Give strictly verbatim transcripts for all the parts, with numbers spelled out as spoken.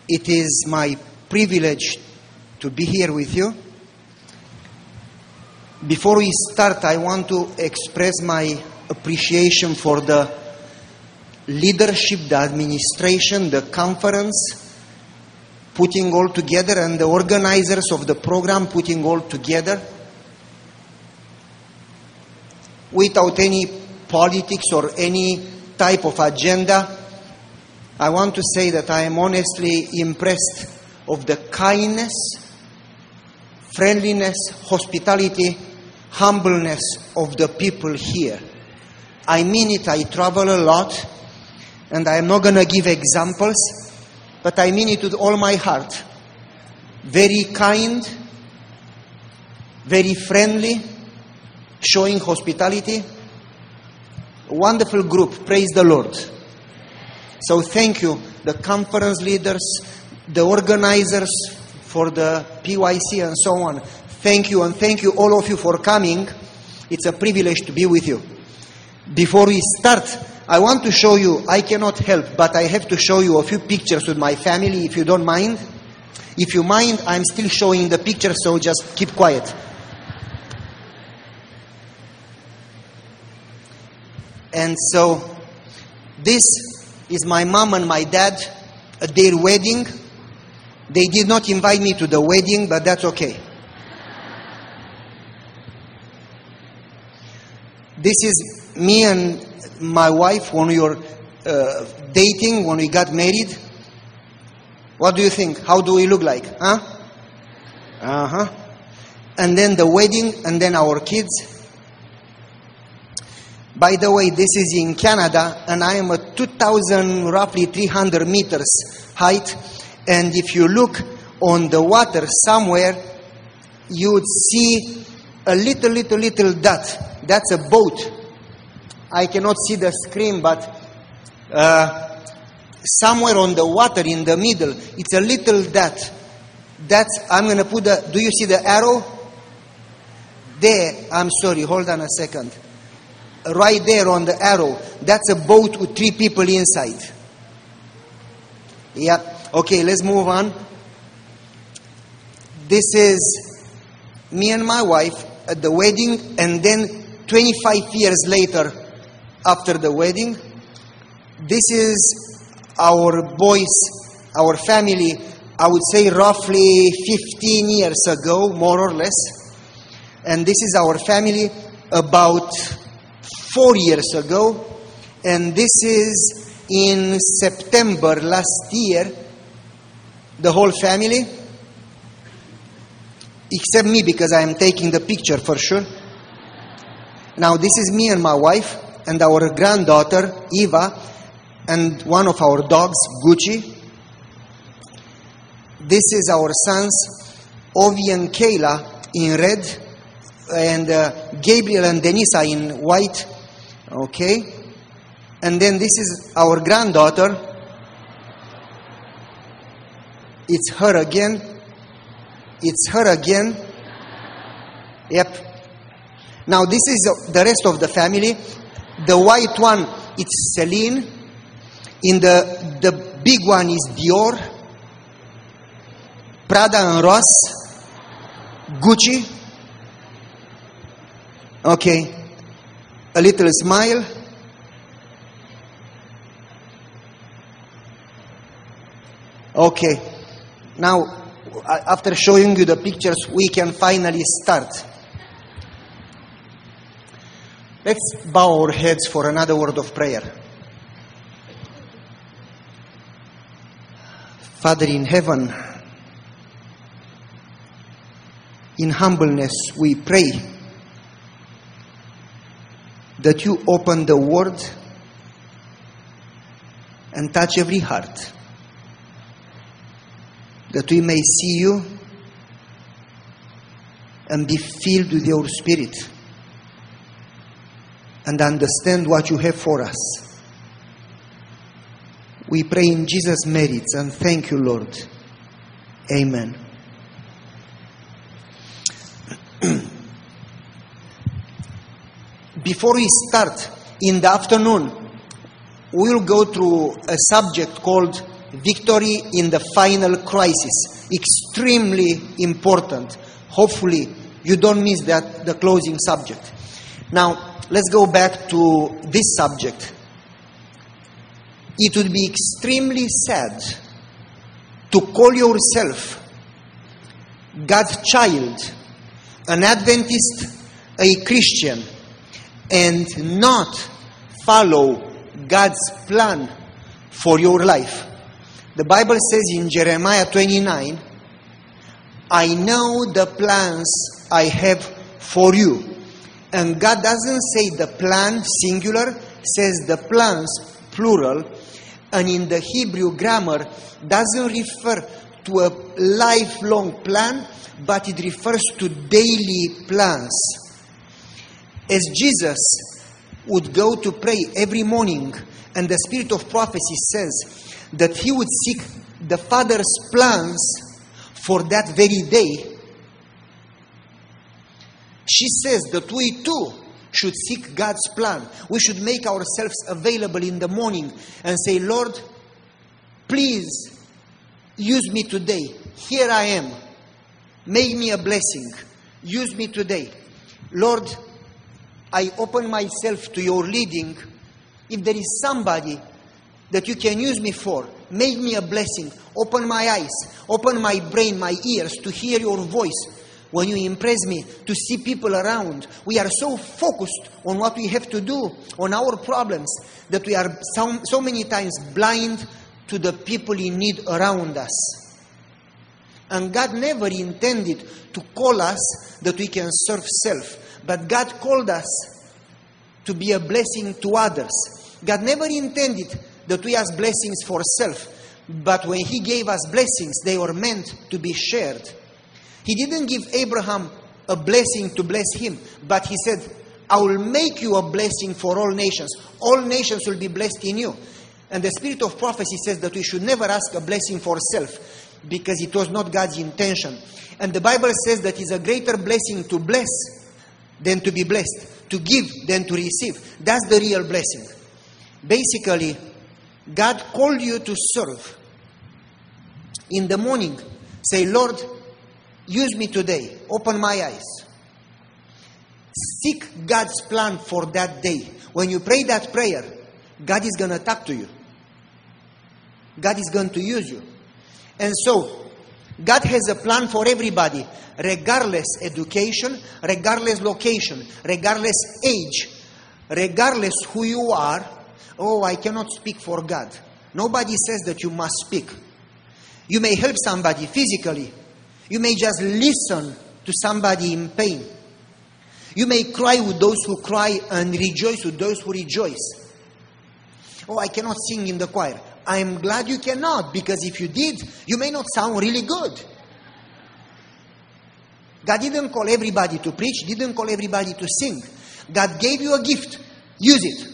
It is my privilege to be here with you. Before we start, I want to express my appreciation for the leadership, the administration, the conference, putting all together, and the organizers of the program putting all together. Without any politics or any type of agenda, I want to say that I am honestly impressed of the kindness, friendliness, hospitality, humbleness of the people here. I mean it. I travel a lot, and I am not going to give examples, but I mean it with all my heart. Very kind, very friendly, showing hospitality. A wonderful group. Praise the Lord. So thank you, the conference leaders, the organizers for the P Y C and so on. Thank you, and thank you all of you for coming. It's a privilege to be with you. Before we start, I want to show you, I cannot help, but I have to show you a few pictures with my family, if you don't mind. If you mind, I'm still showing the pictures, so just keep quiet. And so, this is my mom and my dad at their wedding. They did not invite me to the wedding, but that's okay. This is me and my wife when we were uh, dating, when we got married. What do you think? How do we look like? Huh? Uh-huh. And then the wedding, and then our kids. By the way, this is in Canada, and I am at two thousand, roughly three hundred meters height. And if you look on the water somewhere, you would see a little, little, little dot. That's a boat. I cannot see the screen, but uh, somewhere on the water in the middle, it's a little dot. That's, I'm going to put the, do you see the arrow? There, I'm sorry, hold on a second. Right there on the arrow, that's a boat with three people inside. Yeah. Okay, let's move on. This is me and my wife at the wedding, and then twenty-five years later, after the wedding. This is our boys, our family, I would say roughly fifteen years ago, more or less. And this is our family about four years ago. And this is in September last year, the whole family, except me, because I am taking the picture for sure. Now this is me and my wife and our granddaughter Eva and one of our dogs, Gucci. This is our sons Ovi and Kayla in red, and uh, Gabriel and Denisa in white. Okay. And then this is our granddaughter. It's her again. It's her again. Yep. Now this is the rest of the family. The white one, it's Celine. In the the big one is Dior, Prada and Ross, Gucci. Okay. A little smile. Okay. Now, after showing you the pictures, we can finally start. Let's bow our heads for another word of prayer. Father in heaven, in humbleness we pray that you open the word and touch every heart, that we may see you and be filled with your Spirit and understand what you have for us. We pray in Jesus' merits and thank you, Lord. Amen. Before we start, in the afternoon, we'll go through a subject called victory in the final crisis. Extremely important. Hopefully, you don't miss that, the closing subject. Now, let's go back to this subject. It would be extremely sad to call yourself God's child, an Adventist, a Christian, and not follow God's plan for your life. The Bible says in Jeremiah twenty-nine, I know the plans I have for you. And God doesn't say the plan singular, says the plans plural. And in the Hebrew grammar, doesn't refer to a lifelong plan, but it refers to daily plans. As Jesus would go to pray every morning, and the spirit of prophecy says that he would seek the Father's plans for that very day, she says that we too should seek God's plan. We should make ourselves available in the morning and say, Lord, please use me today. Here I am. Make me a blessing. Use me today. Lord, I open myself to your leading. If there is somebody that you can use me for, make me a blessing. Open my eyes, open my brain, my ears to hear your voice. When you impress me, to see people around. We are so focused on what we have to do, on our problems, that we are so, so many times blind to the people in need around us. And God never intended to call us that we can serve self. But God called us to be a blessing to others. God never intended that we ask blessings for self. But when He gave us blessings, they were meant to be shared. He didn't give Abraham a blessing to bless him, but he said, I will make you a blessing for all nations. All nations will be blessed in you. And the spirit of prophecy says that we should never ask a blessing for self, because it was not God's intention. And the Bible says that it's a greater blessing to bless than to be blessed, to give than to receive. That's the real blessing. Basically, God called you to serve. In the morning, say, Lord, use me today. Open my eyes. Seek God's plan for that day. When you pray that prayer, God is going to talk to you. God is going to use you. And so, God has a plan for everybody, regardless education, regardless location, regardless age, regardless who you are. Oh, I cannot speak for God. Nobody says that you must speak. You may help somebody physically. You may just listen to somebody in pain. You may cry with those who cry and rejoice with those who rejoice. Oh, I cannot sing in the choir. I am glad you cannot, because if you did, you may not sound really good. God didn't call everybody to preach, didn't call everybody to sing. God gave you a gift. Use it.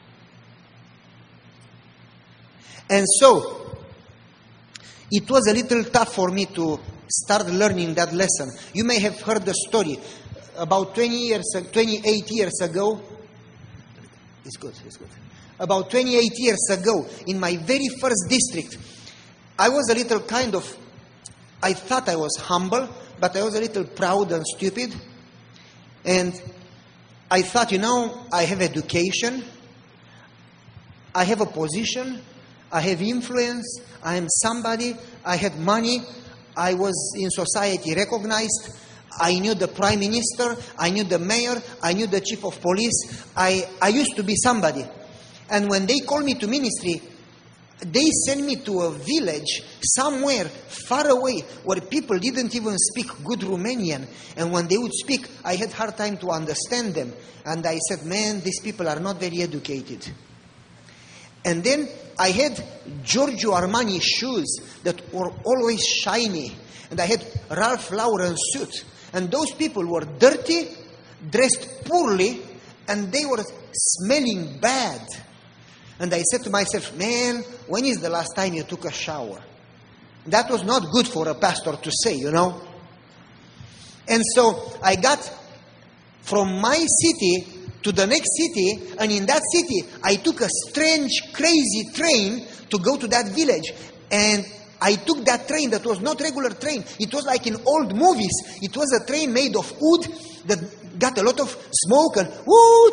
And so, it was a little tough for me to start learning that lesson. You may have heard the story. About twenty years, twenty-eight years ago, it's good, it's good. About twenty-eight years ago, in my very first district, I was a little kind of, I thought I was humble, but I was a little proud and stupid. And I thought, you know, I have education, I have a position, I have influence, I am somebody, I had money, I was in society recognized, I knew the prime minister, I knew the mayor, I knew the chief of police, I, I used to be somebody. And when they called me to ministry, they sent me to a village somewhere far away where people didn't even speak good Romanian. And when they would speak, I had hard time to understand them. And I said, man, these people are not very educated. And then I had Giorgio Armani shoes that were always shiny. And I had Ralph Lauren suit. And those people were dirty, dressed poorly, and they were smelling bad. And I said to myself, man, when is the last time you took a shower? That was not good for a pastor to say, you know. And so I got from my city to the next city, and in that city, I took a strange, crazy train to go to that village. And I took that train that was not regular train. It was like in old movies. It was a train made of wood that got a lot of smoke and whoo,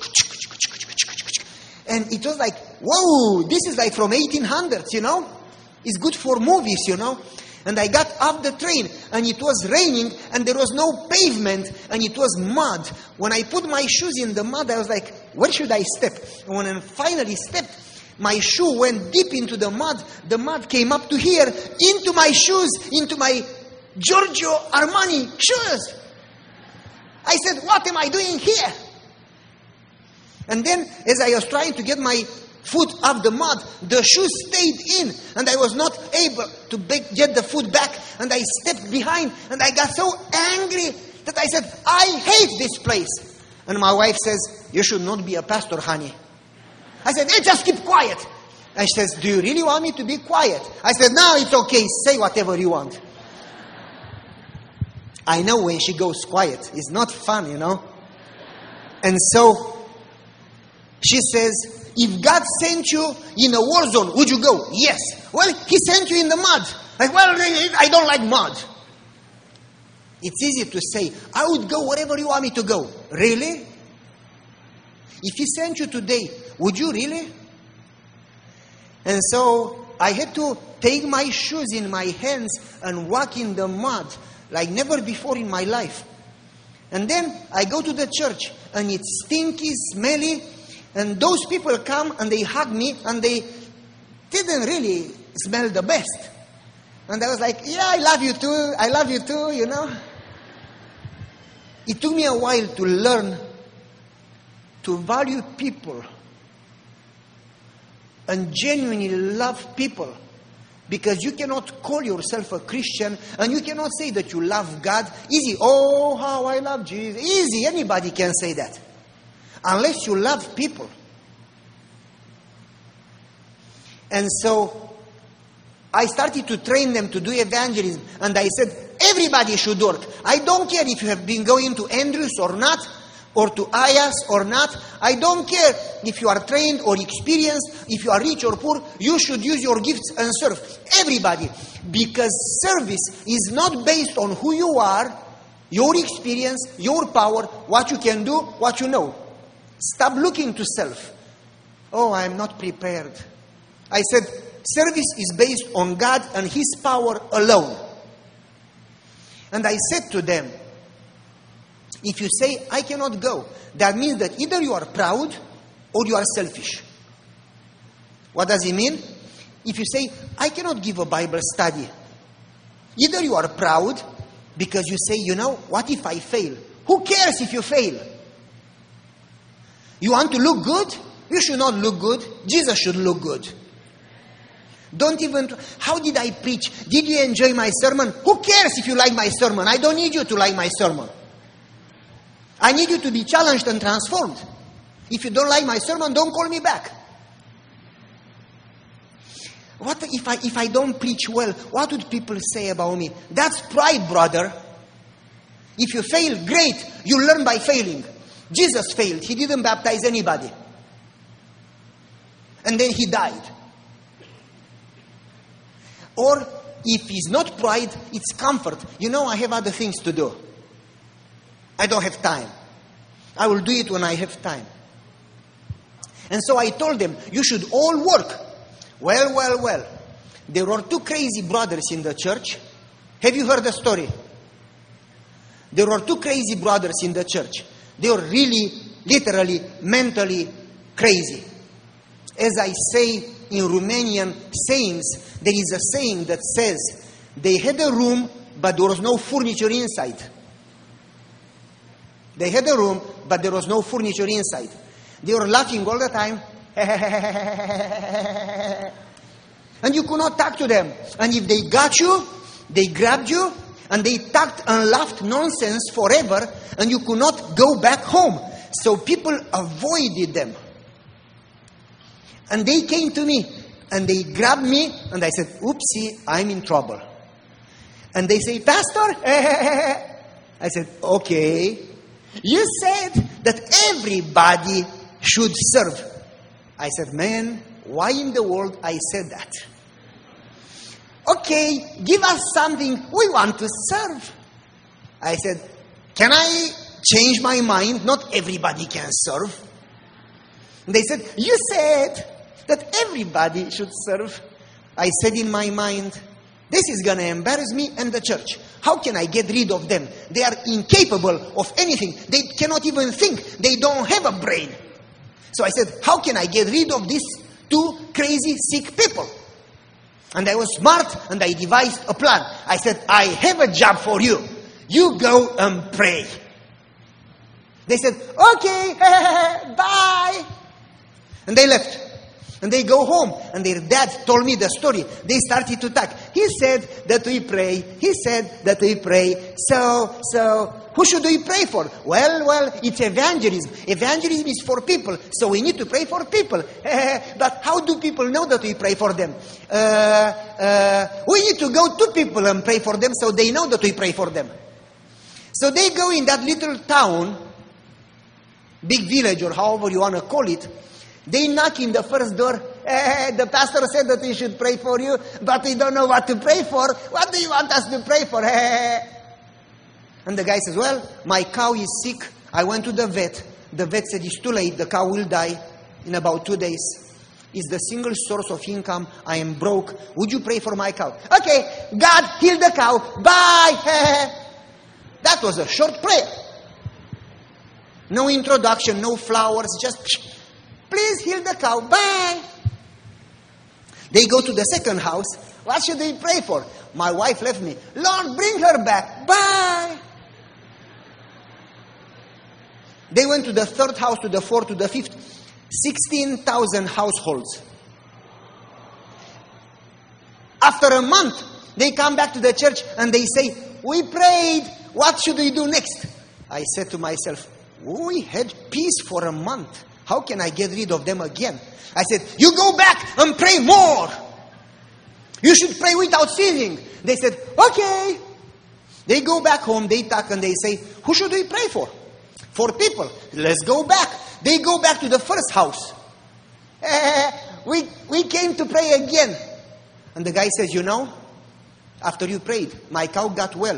and it was like, whoa, this is like from eighteen hundreds, you know. It's good for movies, you know. And I got off the train and it was raining and there was no pavement and it was mud. When I put my shoes in the mud, I was like, where should I step? And when I finally stepped, my shoe went deep into the mud. The mud came up to here, into my shoes, into my Giorgio Armani shoes. I said, what am I doing here? And then as I was trying to get my foot off the mud, the shoe stayed in and I was not able to get the foot back, and I stepped behind and I got so angry that I said, I hate this place. And my wife says, you should not be a pastor, honey. I said, hey, just keep quiet. And she says, do you really want me to be quiet? I said, no, it's okay. Say whatever you want. I know when she goes quiet, it's not fun, you know. And so she says, if God sent you in a war zone, would you go? Yes. Well, He sent you in the mud. Like, well, I don't like mud. It's easy to say, I would go wherever you want me to go. Really? If He sent you today, would you really? And so I had to take my shoes in my hands and walk in the mud like never before in my life. And then I go to the church and it's stinky, smelly, and those people come and they hug me and they didn't really smell the best. And I was like, yeah, I love you too, I love you too, you know. It took me a while to learn to value people and genuinely love people, because you cannot call yourself a Christian and you cannot say that you love God. Easy, oh, how I love Jesus. Easy, anybody can say that. Unless you love people. And so I started to train them to do evangelism, and I said, everybody should work. I don't care if you have been going to Andrews or not, or to I A S or not. I don't care if you are trained or experienced, if you are rich or poor. You should use your gifts and serve. Everybody. Because service is not based on who you are, your experience, your power, what you can do, what you know. Stop looking to self. Oh, I am not prepared. I said, service is based on God and His power alone. And I said to them, if you say, I cannot go, that means that either you are proud or you are selfish. What does it mean? If you say, I cannot give a Bible study, either you are proud because you say, you know, what if I fail? Who cares if you fail? You want to look good? You should not look good. Jesus should look good. Don't even, how did I preach? Did you enjoy my sermon? Who cares if you like my sermon? I don't need you to like my sermon. I need you to be challenged and transformed. If you don't like my sermon, don't call me back. What if I, if I don't preach well? What would people say about me? That's pride, brother. If you fail, great. You learn by failing. Jesus failed. He didn't baptize anybody. And then He died. Or if it's not pride, it's comfort. You know, I have other things to do. I don't have time. I will do it when I have time. And so I told them, you should all work. Well, well, well. There were two crazy brothers in the church. Have you heard the story? There were two crazy brothers in the church. They were really, literally, mentally crazy. As I say in Romanian sayings, there is a saying that says, they had a room, but there was no furniture inside. They had a room, but there was no furniture inside. They were laughing all the time. And you could not talk to them. And if they got you, they grabbed you, and they talked and laughed nonsense forever, and you could not go back home. So people avoided them. And they came to me, and they grabbed me, and I said, oopsie, I'm in trouble. And they say, Pastor? I said, okay. You said that everybody should serve. I said, man, why in the world I said that? okay, give us something. We want to serve. I said, can I change my mind? Not everybody can serve. And they said, you said that everybody should serve. I said in my mind, this is going to embarrass me and the church. How can I get rid of them? They are incapable of anything. They cannot even think. They don't have a brain. So I said, how can I get rid of these two crazy, sick people? And I was smart and I devised a plan. I said, I have a job for you. You go and pray. They said, okay, bye. And they left. And they go home. And their dad told me the story. They started to talk. He said that we pray. He said that we pray. So, so, who should we pray for? Well, well, it's evangelism. Evangelism is for people. So we need to pray for people. But how do people know that we pray for them? Uh, uh, we need to go to people and pray for them so they know that we pray for them. So they go in that little town, big village or however you want to call it. They knock in the first door. Eh, the pastor said that we should pray for you, but we don't know what to pray for. What do you want us to pray for? Eh. And the guy says, well, my cow is sick. I went to the vet. The vet said it's too late. The cow will die in about two days. It's the single source of income. I am broke. Would you pray for my cow? Okay, God, heal the cow. Bye. That was a short prayer. No introduction, no flowers, just... Please heal the cow. Bye. They go to the second house. What should they pray for? My wife left me. Lord, bring her back. Bye. They went to the third house, to the fourth, to the fifth. sixteen thousand households. After a month, they come back to the church and they say, we prayed. What should we do next? I said to myself, we had peace for a month. How can I get rid of them again? I said, you go back and pray more. You should pray without ceasing. They said, okay. They go back home, they talk and they say, who should we pray for? For people. Let's go back. They go back to the first house. Eh, we, we came to pray again. And the guy says, you know, after you prayed, my cow got well.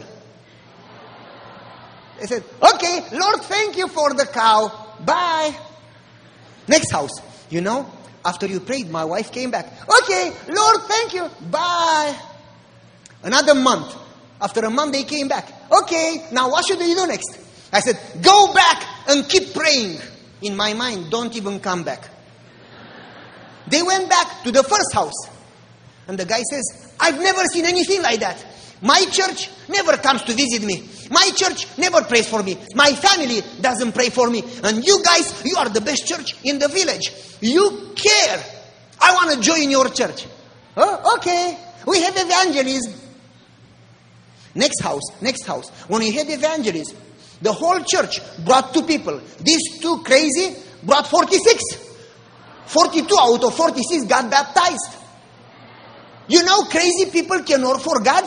They said, okay, Lord, thank you for the cow. Bye. Next house. You know, after you prayed, my wife came back. Okay, Lord, thank you. Bye. Another month. After a month, they came back. Okay, now what should we do next? I said, go back and keep praying. In my mind, don't even come back. They went back to the first house. And the guy says, I've never seen anything like that. My church never comes to visit me. My church never prays for me. My family doesn't pray for me. And you guys, you are the best church in the village. You care. I want to join your church. Oh, okay. We have evangelism. Next house, next house. When we had evangelism, the whole church brought two people. These two crazy brought forty-six. forty-two out of forty-six got baptized. You know, crazy people can work for God.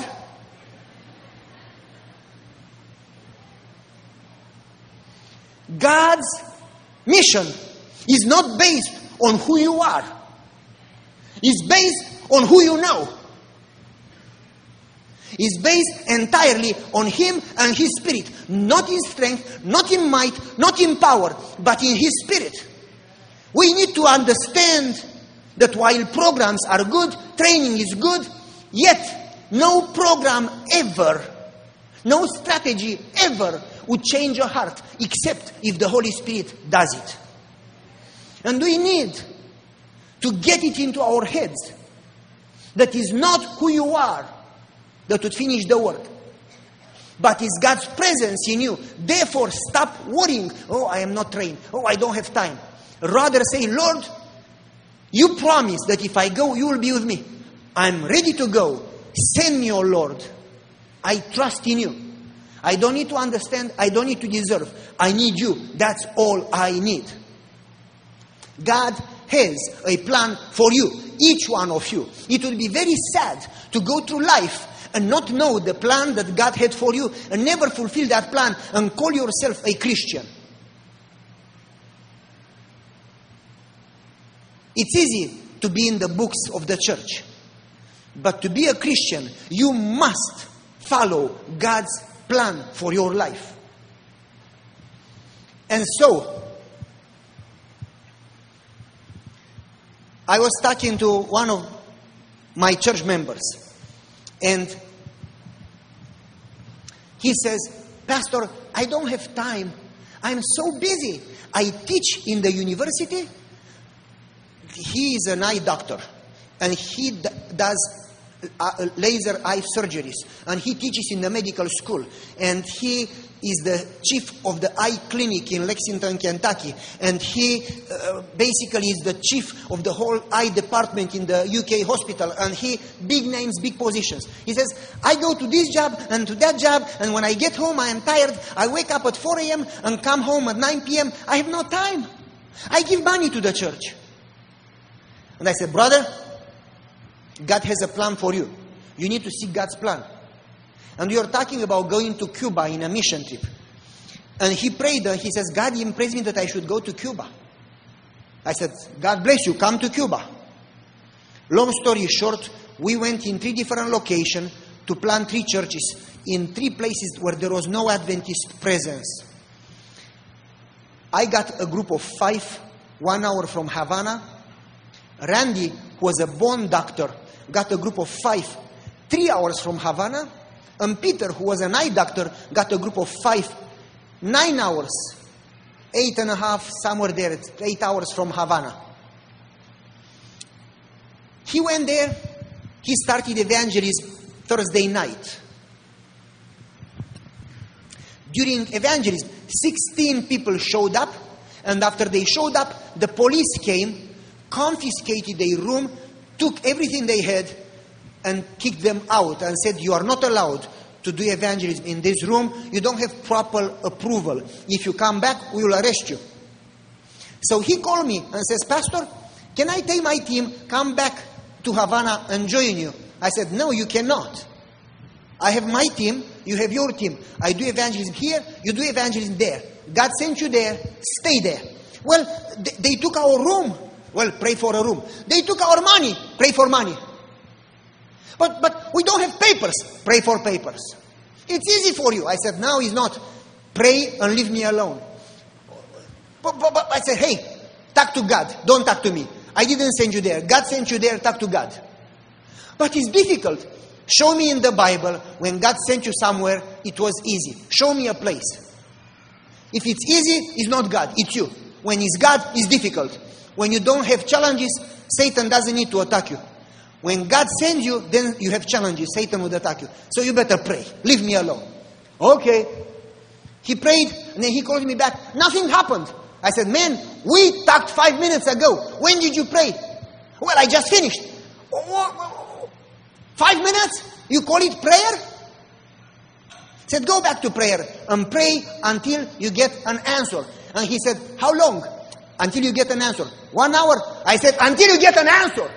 God's mission is not based on who you are. It's based on who you know. It's based entirely on Him and His Spirit. Not in strength, not in might, not in power, but in His Spirit. We need to understand that while programs are good, training is good, yet no program ever, no strategy ever would change your heart except if the Holy Spirit does it. And we need to get it into our heads that is not who you are that would finish the work, but it's God's presence in you. Therefore, stop worrying. Oh, I am not trained. Oh, I don't have time. Rather say, Lord, you promised that if I go, you will be with me. I'm ready to go. Send me, oh Lord. I trust in you. I don't need to understand. I don't need to deserve. I need you. That's all I need. God has a plan for you, each one of you. It would be very sad to go through life and not know the plan that God had for you and never fulfill that plan and call yourself a Christian. It's easy to be in the books of the church. But to be a Christian, you must follow God's plan for your life. And so, I was talking to one of my church members, and he says, Pastor, I don't have time. I'm so busy. I teach in the university. He is an eye doctor, and he d- does uh, laser eye surgeries, and he teaches in the medical school, and he is the chief of the eye clinic in Lexington, Kentucky, and he uh, basically is the chief of the whole eye department in the U K hospital, and he big names, big positions. He says, I go to this job and to that job, and when I get home I am tired. I wake up at four a.m. and come home at nine p.m. I have no time. I give money to the church. And I said, brother, God has a plan for you. You need to seek God's plan. And we are talking about going to Cuba in a mission trip. And he prayed, and he says, God impressed me that I should go to Cuba. I said, God bless you, come to Cuba. Long story short, we went in three different locations to plant three churches in three places where there was no Adventist presence. I got a group of five, one hour from Havana. Randy, who was a bone doctor, got a group of five, three hours from Havana. And Peter, who was an eye doctor, got a group of five, nine hours, eight and a half, somewhere there, eight hours from Havana. He went there, he started evangelism Thursday night. During evangelism, sixteen people showed up, and after they showed up, the police came, confiscated their room, took everything they had, and kicked them out and said, you are not allowed to do evangelism in this room. You don't have proper approval. If you come back, we will arrest you. So he called me and says, Pastor, can I take my team, come back to Havana and join you? I said, no, you cannot. I have my team, you have your team. I do evangelism here, you do evangelism there. God sent you there, stay there. Well, they, they took our room. Well, pray for a room. They took our money, pray for money. But but we don't have papers. Pray for papers. It's easy for you. I said, no, it's not. Pray and leave me alone. But, but, but I said, hey, talk to God. Don't talk to me. I didn't send you there. God sent you there. Talk to God. But it's difficult. Show me in the Bible when God sent you somewhere, it was easy. Show me a place. If it's easy, it's not God. It's you. When it's God, it's difficult. When you don't have challenges, Satan doesn't need to attack you. When God sends you, then you have challenges. Satan will attack you. So you better pray. Leave me alone. Okay. He prayed, and then he called me back. Nothing happened. I said, man, we talked five minutes ago. When did you pray? Well, I just finished. Five minutes? You call it prayer? He said, go back to prayer and pray until you get an answer. And he said, how long? Until you get an answer. One hour? I said, until you get an answer.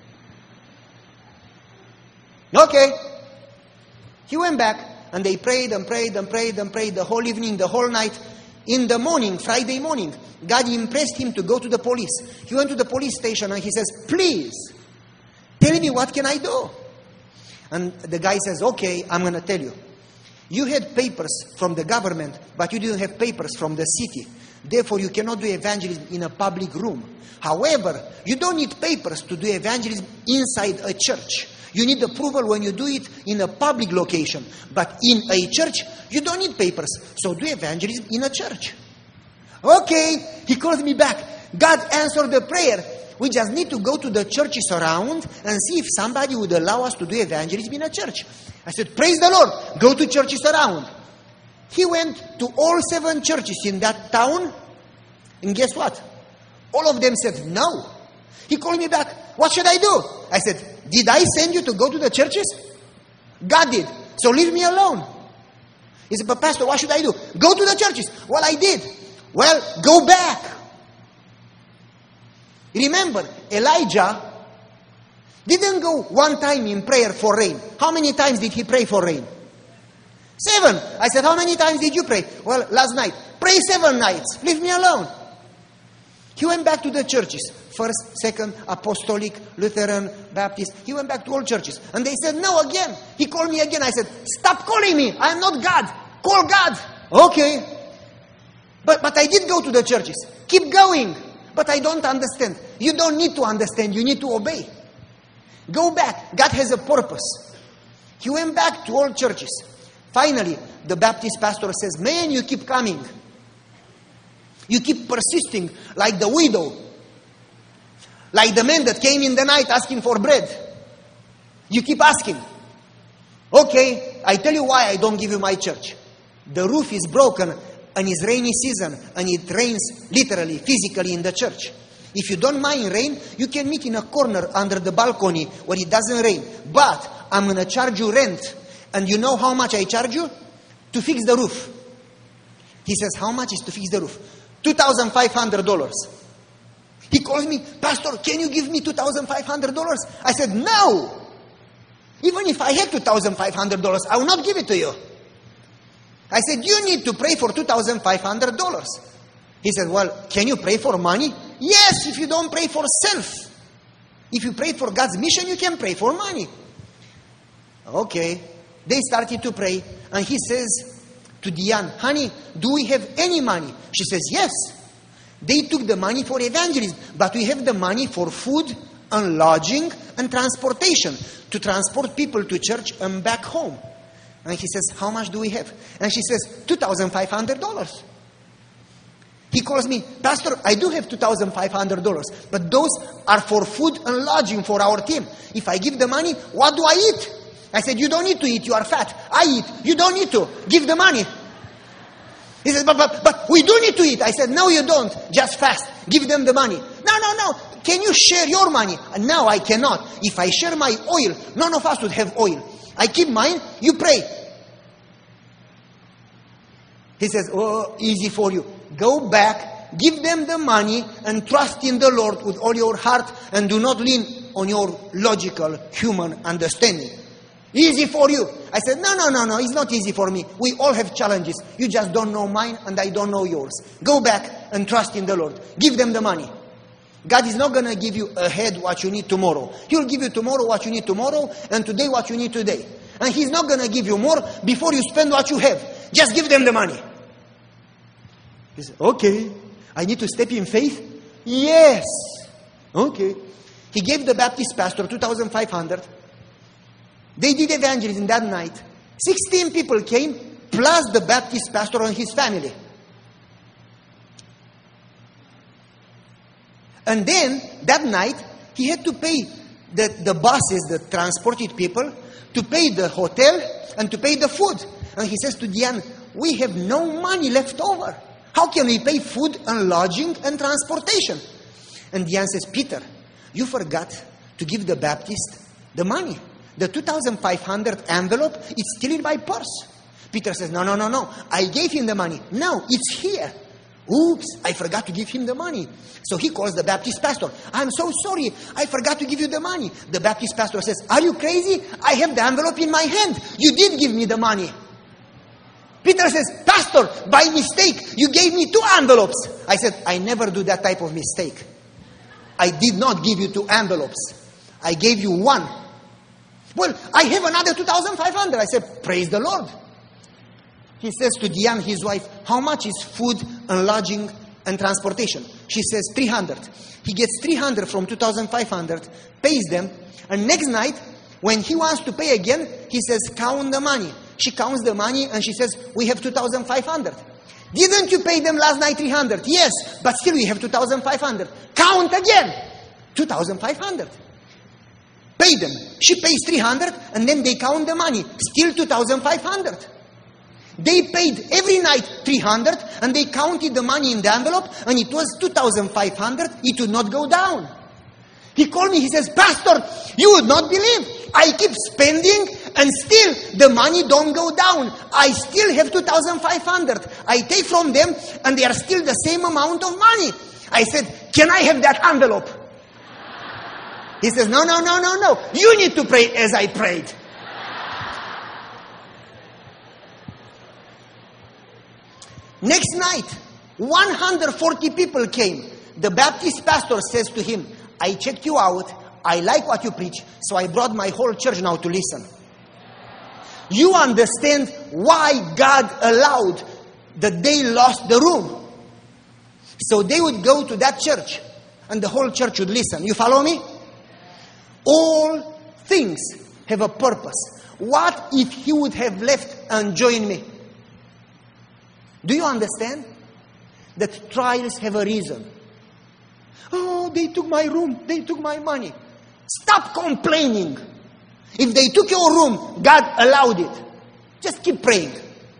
Okay. He went back and they prayed and prayed and prayed and prayed the whole evening, the whole night. In the morning, Friday morning, God impressed him to go to the police. He went to the police station and he says, please, tell me what can I do? And the guy says, okay, I'm going to tell you. You had papers from the government, but you didn't have papers from the city. Therefore, you cannot do evangelism in a public room. However, you don't need papers to do evangelism inside a church. You need approval when you do it in a public location. But in a church, you don't need papers. So do evangelism in a church. Okay, he calls me back. God answered the prayer. We just need to go to the churches around and see if somebody would allow us to do evangelism in a church. I said, praise the Lord. Go to churches around. He went to all seven churches in that town. And guess what? All of them said no. He called me back. What should I do? I said, did I send you to go to the churches? God did. So leave me alone. He said, but Pastor, what should I do? Go to the churches. Well, I did. Well, go back. Remember, Elijah didn't go one time in prayer for rain. How many times did he pray for rain? Seven. I said, how many times did you pray? Well, last night. Pray seven nights. Leave me alone. He went back to the churches. First, second, apostolic, Lutheran, Baptist. He went back to all churches. And they said, no, again. He called me again. I said, stop calling me. I am not God. Call God. Okay. But, but I did go to the churches. Keep going. But I don't understand. You don't need to understand. You need to obey. Go back. God has a purpose. He went back to all churches. Finally, the Baptist pastor says, man, you keep coming. You keep persisting like the widow. Like the man that came in the night asking for bread. You keep asking. Okay, I tell you why I don't give you my church. The roof is broken and it's rainy season and it rains literally, physically in the church. If you don't mind rain, you can meet in a corner under the balcony where it doesn't rain. But I'm going to charge you rent. And you know how much I charge you? To fix the roof. He says, how much is to fix the roof? two thousand five hundred dollars. He calls me, Pastor, can you give me two thousand five hundred dollars? I said, no. Even if I had two thousand five hundred dollars, I will not give it to you. I said, you need to pray for two thousand five hundred dollars. He said, well, can you pray for money? Yes, if you don't pray for self. If you pray for God's mission, you can pray for money. Okay. They started to pray, and he says to Diane, honey, do we have any money? She says, yes. They took the money for evangelism, but we have the money for food and lodging and transportation to transport people to church and back home. And he says, how much do we have? And she says, two thousand five hundred dollars. He calls me, Pastor, I do have two thousand five hundred dollars, but those are for food and lodging for our team. If I give the money, what do I eat? I said, you don't need to eat, you are fat. I eat, you don't need to. Give the money. He said, but, but, but we do need to eat. I said, no, you don't. Just fast. Give them the money. No, no, no. Can you share your money? No, I cannot. If I share my oil, none of us would have oil. I keep mine, you pray. He says, oh, easy for you. Go back, give them the money, and trust in the Lord with all your heart, and do not lean on your logical human understanding. Easy for you. I said, no, no, no, no, it's not easy for me. We all have challenges. You just don't know mine, and I don't know yours. Go back and trust in the Lord. Give them the money. God is not going to give you ahead what you need tomorrow. He'll give you tomorrow what you need tomorrow, and today what you need today. And He's not going to give you more before you spend what you have. Just give them the money. He said, okay, I need to step in faith? Yes. Okay. He gave the Baptist pastor two thousand five hundred dollars. They did evangelism that night. sixteen people came, plus the Baptist pastor and his family. And then, that night, he had to pay the, the buses that transported people, to pay the hotel, and to pay the food. And he says to Diane, we have no money left over. How can we pay food and lodging and transportation? And Diane says, Peter, you forgot to give the Baptist the money. The two thousand five hundred envelope, it's still in my purse. Peter says, no, no, no, no. I gave him the money. No, it's here. Oops, I forgot to give him the money. So he calls the Baptist pastor. I'm so sorry. I forgot to give you the money. The Baptist pastor says, are you crazy? I have the envelope in my hand. You did give me the money. Peter says, Pastor, by mistake, you gave me two envelopes. I said, I never do that type of mistake. I did not give you two envelopes. I gave you one. Well, I have another two thousand five hundred. I said, praise the Lord. He says to Diane, his wife, how much is food and lodging and transportation? She says, three hundred. He gets three hundred from two thousand five hundred, pays them, and next night, when he wants to pay again, he says, count the money. She counts the money and she says, we have two thousand five hundred. Didn't you pay them last night three hundred? Yes, but still we have two thousand five hundred. Count again. two thousand five hundred. Pay them. She pays three hundred and then they count the money. Still two thousand five hundred. They paid every night three hundred and they counted the money in the envelope and it was two thousand five hundred. It would not go down. He called me. He says, Pastor, you would not believe. I keep spending and still the money don't go down. I still have two thousand five hundred. I take from them and they are still the same amount of money. I said, can I have that envelope? He says, no, no, no, no, no. You need to pray as I prayed. Next night, one hundred forty people came. the Baptist pastor says to him, I checked you out, I like what you preach, so I brought my whole church now to listen. You understand why God allowed that they lost the room. So they would go to that church and the whole church would listen. You follow me? All things have a purpose. What if he would have left and joined me? Do you understand? That trials have a reason. Oh, they took my room. They took my money. Stop complaining. If they took your room, God allowed it. Just keep praying.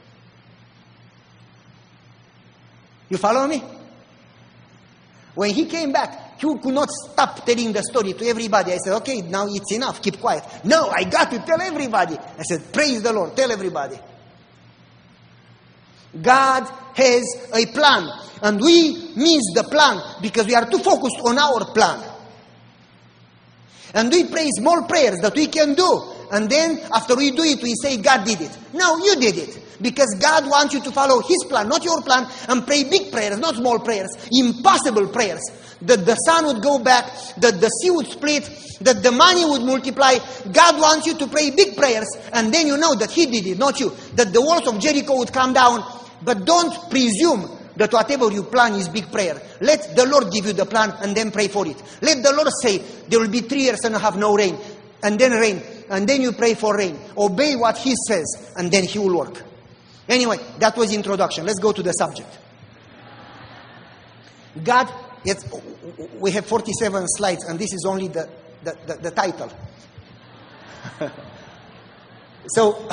You follow me? When he came back, he could not stop telling the story to everybody. I said, okay, now it's enough. Keep quiet. No, I got to tell everybody. I said, praise the Lord. Tell everybody. God has a plan. And we miss the plan because we are too focused on our plan. And we pray small prayers that we can do. And then after we do it, we say, God did it. No, you did it. Because God wants you to follow His plan, not your plan, and pray big prayers, not small prayers, impossible prayers. That the sun would go back, that the sea would split, that the money would multiply. God wants you to pray big prayers, and then you know that He did it, not you. That the walls of Jericho would come down. But don't presume that whatever you plan is big prayer. Let the Lord give you the plan and then pray for it. Let the Lord say, there will be three years and a half no rain, and then rain, and then you pray for rain. Obey what He says, and then He will work. Anyway, that was the introduction. Let's go to the subject. God, yes, we have forty-seven slides, and this is only the, the, the, the title. So,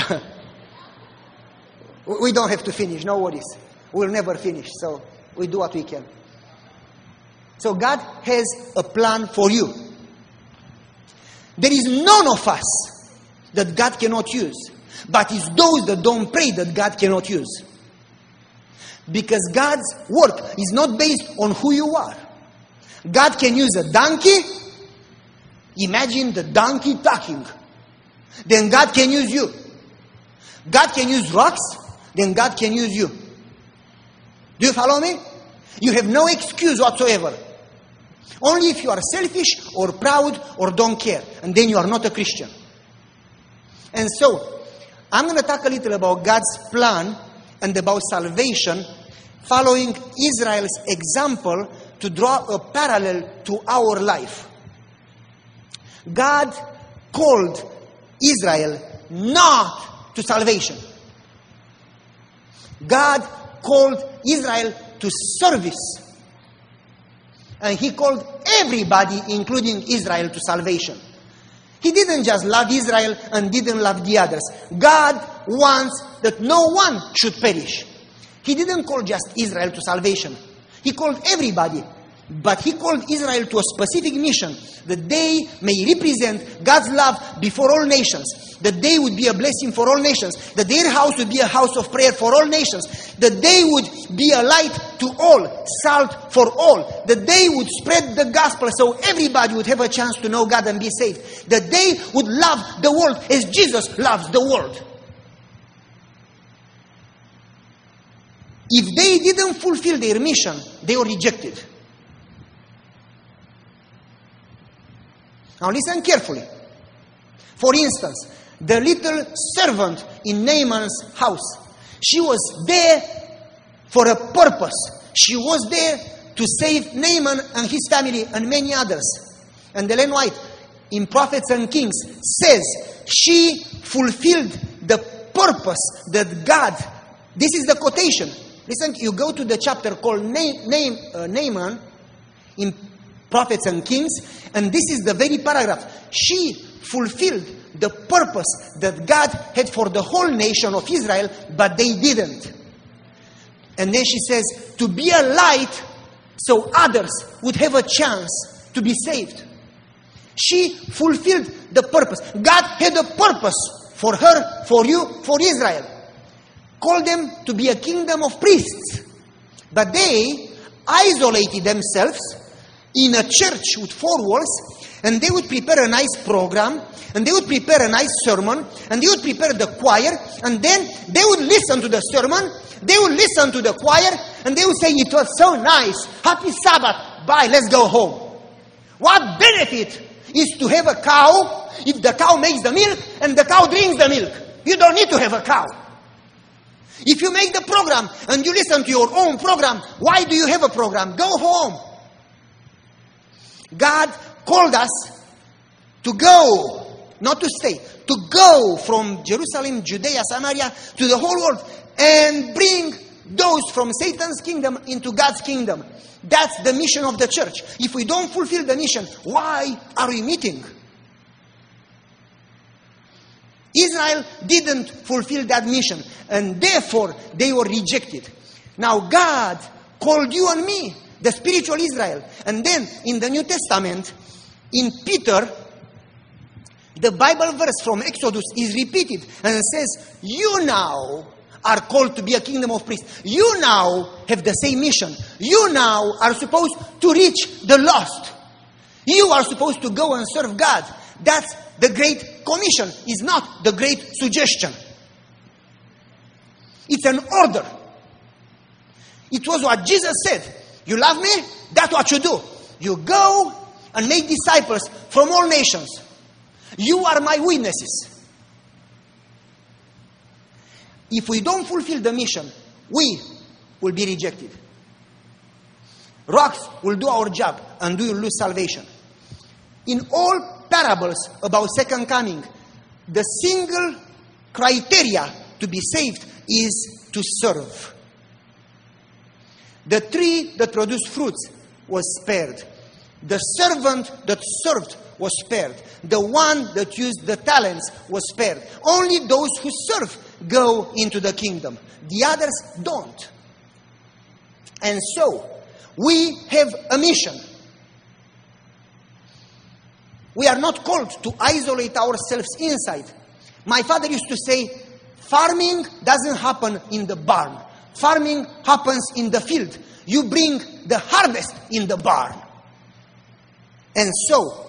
we don't have to finish, no worries. We'll never finish, so we do what we can. So God has a plan for you. There is none of us that God cannot use. But it's those that don't pray that God cannot use. Because God's work is not based on who you are. God can use a donkey. Imagine the donkey talking. Then God can use you. God can use rocks. Then God can use you. Do you follow me? You have no excuse whatsoever. Only if you are selfish or proud or don't care. And then you are not a Christian. And so, I'm going to talk a little about God's plan and about salvation, following Israel's example to draw a parallel to our life. God called Israel not to salvation. God called Israel to service. And He called everybody, including Israel, to salvation. He didn't just love Israel and didn't love the others. God wants that no one should perish. He didn't call just Israel to salvation. He called everybody. But He called Israel to a specific mission, that they may represent God's love before all nations, that they would be a blessing for all nations, that their house would be a house of prayer for all nations, that they would be a light to all, salt for all, that they would spread the gospel so everybody would have a chance to know God and be saved, that they would love the world as Jesus loves the world. If they didn't fulfill their mission, they were rejected. Now listen carefully. For instance, the little servant in Naaman's house, she was there for a purpose. She was there to save Naaman and his family and many others. And Ellen White, in Prophets and Kings, says she fulfilled the purpose that God, this is the quotation. Listen, you go to the chapter called Na- Na- uh, Naaman in Prophets and Kings, and this is the very paragraph. She fulfilled the purpose that God had for the whole nation of Israel, but they didn't. And then she says, to be a light so others would have a chance to be saved. She fulfilled the purpose. God had a purpose for her, for you, for Israel. Called them to be a kingdom of priests. But they isolated themselves in a church with four walls, and they would prepare a nice program, and they would prepare a nice sermon, and they would prepare the choir, and then they would listen to the sermon, they would listen to the choir, and they would say, it was so nice, happy Sabbath, bye, let's go home. What benefit is to have a cow if the cow makes the milk and the cow drinks the milk? You don't need to have a cow. If you make the program and you listen to your own program, why do you have a program? Go home. God called us to go, not to stay, to go from Jerusalem, Judea, Samaria, to the whole world and bring those from Satan's kingdom into God's kingdom. That's the mission of the church. If we don't fulfill the mission, why are we meeting? Israel didn't fulfill that mission, and therefore they were rejected. Now God called you and me, the spiritual Israel. And then in the New Testament, in Peter, the Bible verse from Exodus is repeated and says, you now are called to be a kingdom of priests. You now have the same mission. You now are supposed to reach the lost. You are supposed to go and serve God. That's the Great Commission. Is not the Great Suggestion. It's an order. It was what Jesus said. You love me? That's what you do. You go and make disciples from all nations. You are my witnesses. If we don't fulfill the mission, we will be rejected. Rocks will do our job and we will lose salvation. In all parables about second coming, the single criteria to be saved is to serve. The tree that produced fruits was spared. The servant that served was spared. The one that used the talents was spared. Only those who serve go into the kingdom. The others don't. And so, we have a mission. We are not called to isolate ourselves inside. My father used to say, farming doesn't happen in the barn. Farming happens in the field. You bring the harvest in the barn. And so,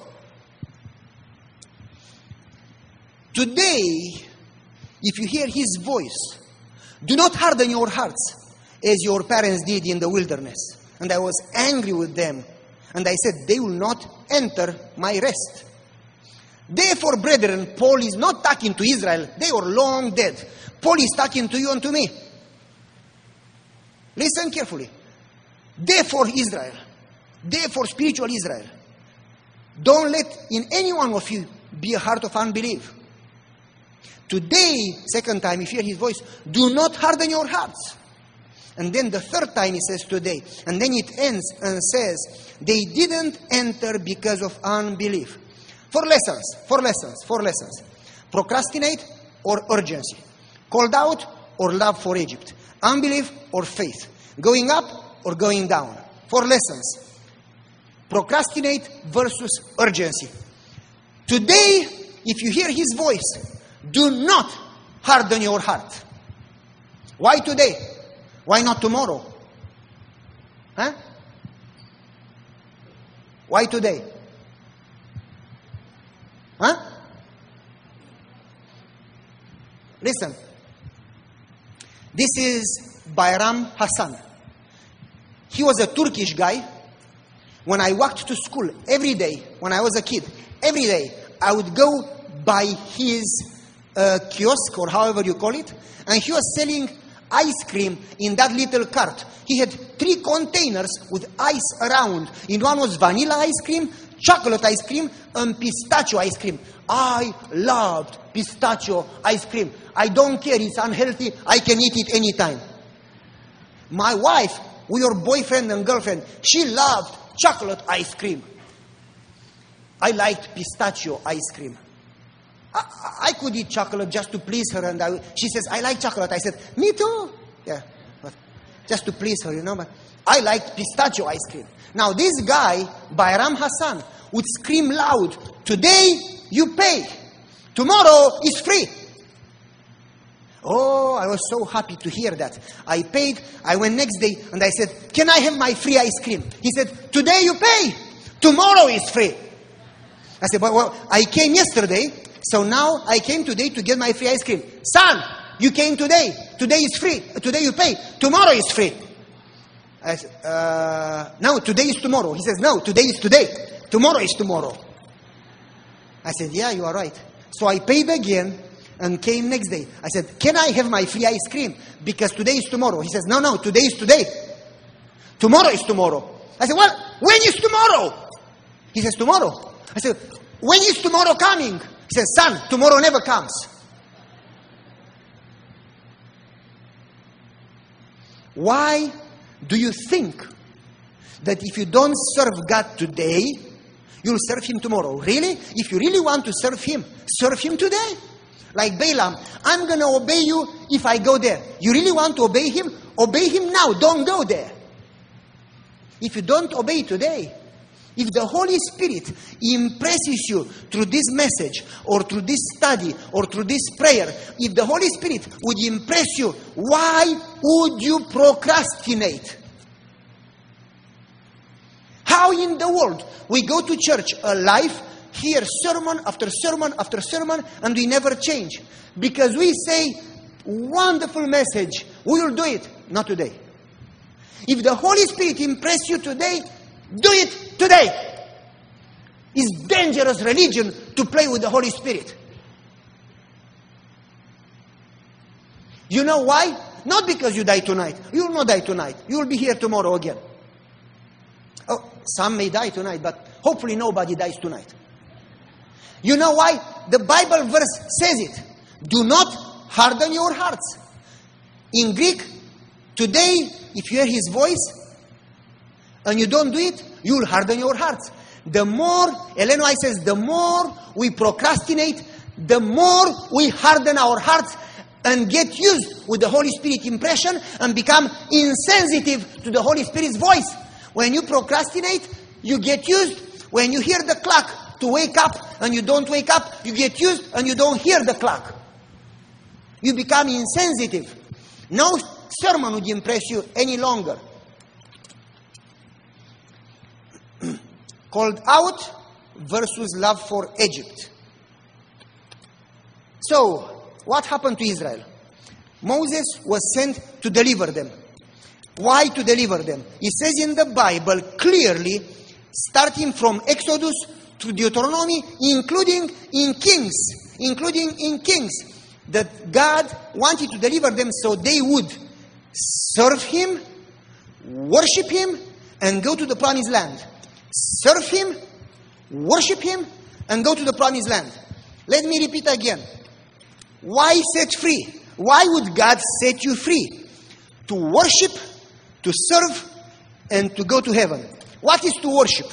today, if you hear His voice, do not harden your hearts as your parents did in the wilderness. And I was angry with them. And I said, they will not enter my rest. Therefore, brethren, Paul is not talking to Israel. They were long dead. Paul is talking to you and to me. Listen carefully. Therefore, Israel. Therefore, spiritual Israel. Don't let in any one of you be a heart of unbelief. Today, second time, if you hear His voice, do not harden your hearts. And then the third time He says today. And then it ends and says, they didn't enter because of unbelief. Four lessons, four lessons, four lessons. Procrastinate or urgency. Called out or love for Egypt. Unbelief or faith. Going up or going down. Four lessons. Procrastinate versus urgency. Today, if you hear His voice, do not harden your heart. Why today? Why not tomorrow? Huh? Why today? Huh? Listen. This is Bayram Hassan. He was a Turkish guy. When I walked to school every day, when I was a kid, every day, I would go by his uh, kiosk, or however you call it, and he was selling ice cream in that little cart. He had three containers with ice around. In one was vanilla ice cream, chocolate ice cream, and pistachio ice cream. I loved pistachio ice cream. I don't care, it's unhealthy, I can eat it anytime. My wife, with your boyfriend and girlfriend, she loved chocolate ice cream. I liked pistachio ice cream. I, I could eat chocolate just to please her, and I, she says, I like chocolate. I said, me too. Yeah, but just to please her, you know. But I liked pistachio ice cream. Now this guy, Bayram Hassan, would scream loud, today you pay, tomorrow is free. Oh, I was so happy to hear that. I paid, I went next day and I said, can I have my free ice cream? He said, today you pay, tomorrow is free. I said, well, well, I came yesterday, so now I came today to get my free ice cream. Son, you came today, today is free, today you pay, tomorrow is free. I said, uh, no, today is tomorrow. He says, no, today is today. Tomorrow is tomorrow. I said, yeah, you are right. So I paid again and came next day. I said, can I have my free ice cream? Because today is tomorrow. He says, no, no, today is today. Tomorrow is tomorrow. I said, well, when is tomorrow? He says, tomorrow. I said, when is tomorrow coming? He says, son, tomorrow never comes. Why do you think that if you don't serve God today, you'll serve Him tomorrow? Really? If you really want to serve Him, serve Him today. Like Balaam, I'm going to obey you if I go there. You really want to obey Him? Obey Him now. Don't go there. If you don't obey today, if the Holy Spirit impresses you through this message or through this study or through this prayer, if the Holy Spirit would impress you, why would you procrastinate? How in the world we go to church alive, hear sermon after sermon after sermon, and we never change? Because we say, wonderful message, we will do it. Not today. If the Holy Spirit impress you today, do it today. It's dangerous religion to play with the Holy Spirit. You know why? Not because you die tonight. You will not die tonight. You will be here tomorrow again. Oh, some may die tonight, but hopefully nobody dies tonight. You know why? The Bible verse says it. Do not harden your hearts. In Greek, today, if you hear His voice and you don't do it, you will harden your hearts. The more, Ellen White says, the more we procrastinate, the more we harden our hearts and get used with the Holy Spirit impression and become insensitive to the Holy Spirit's voice. When you procrastinate, you get used. When you hear the clock to wake up and you don't wake up, you get used and you don't hear the clock. You become insensitive. No sermon would impress you any longer. Called out versus love for Egypt. So, what happened to Israel? Moses was sent to deliver them. Why to deliver them? It says in the Bible clearly, starting from Exodus to Deuteronomy, including in Kings, including in Kings, that God wanted to deliver them so they would serve Him, worship Him, and go to the promised land. Serve Him, worship Him, and go to the promised land. Let me repeat again. Why set free? Why would God set you free? To worship, to serve, and to go to heaven. What is to worship?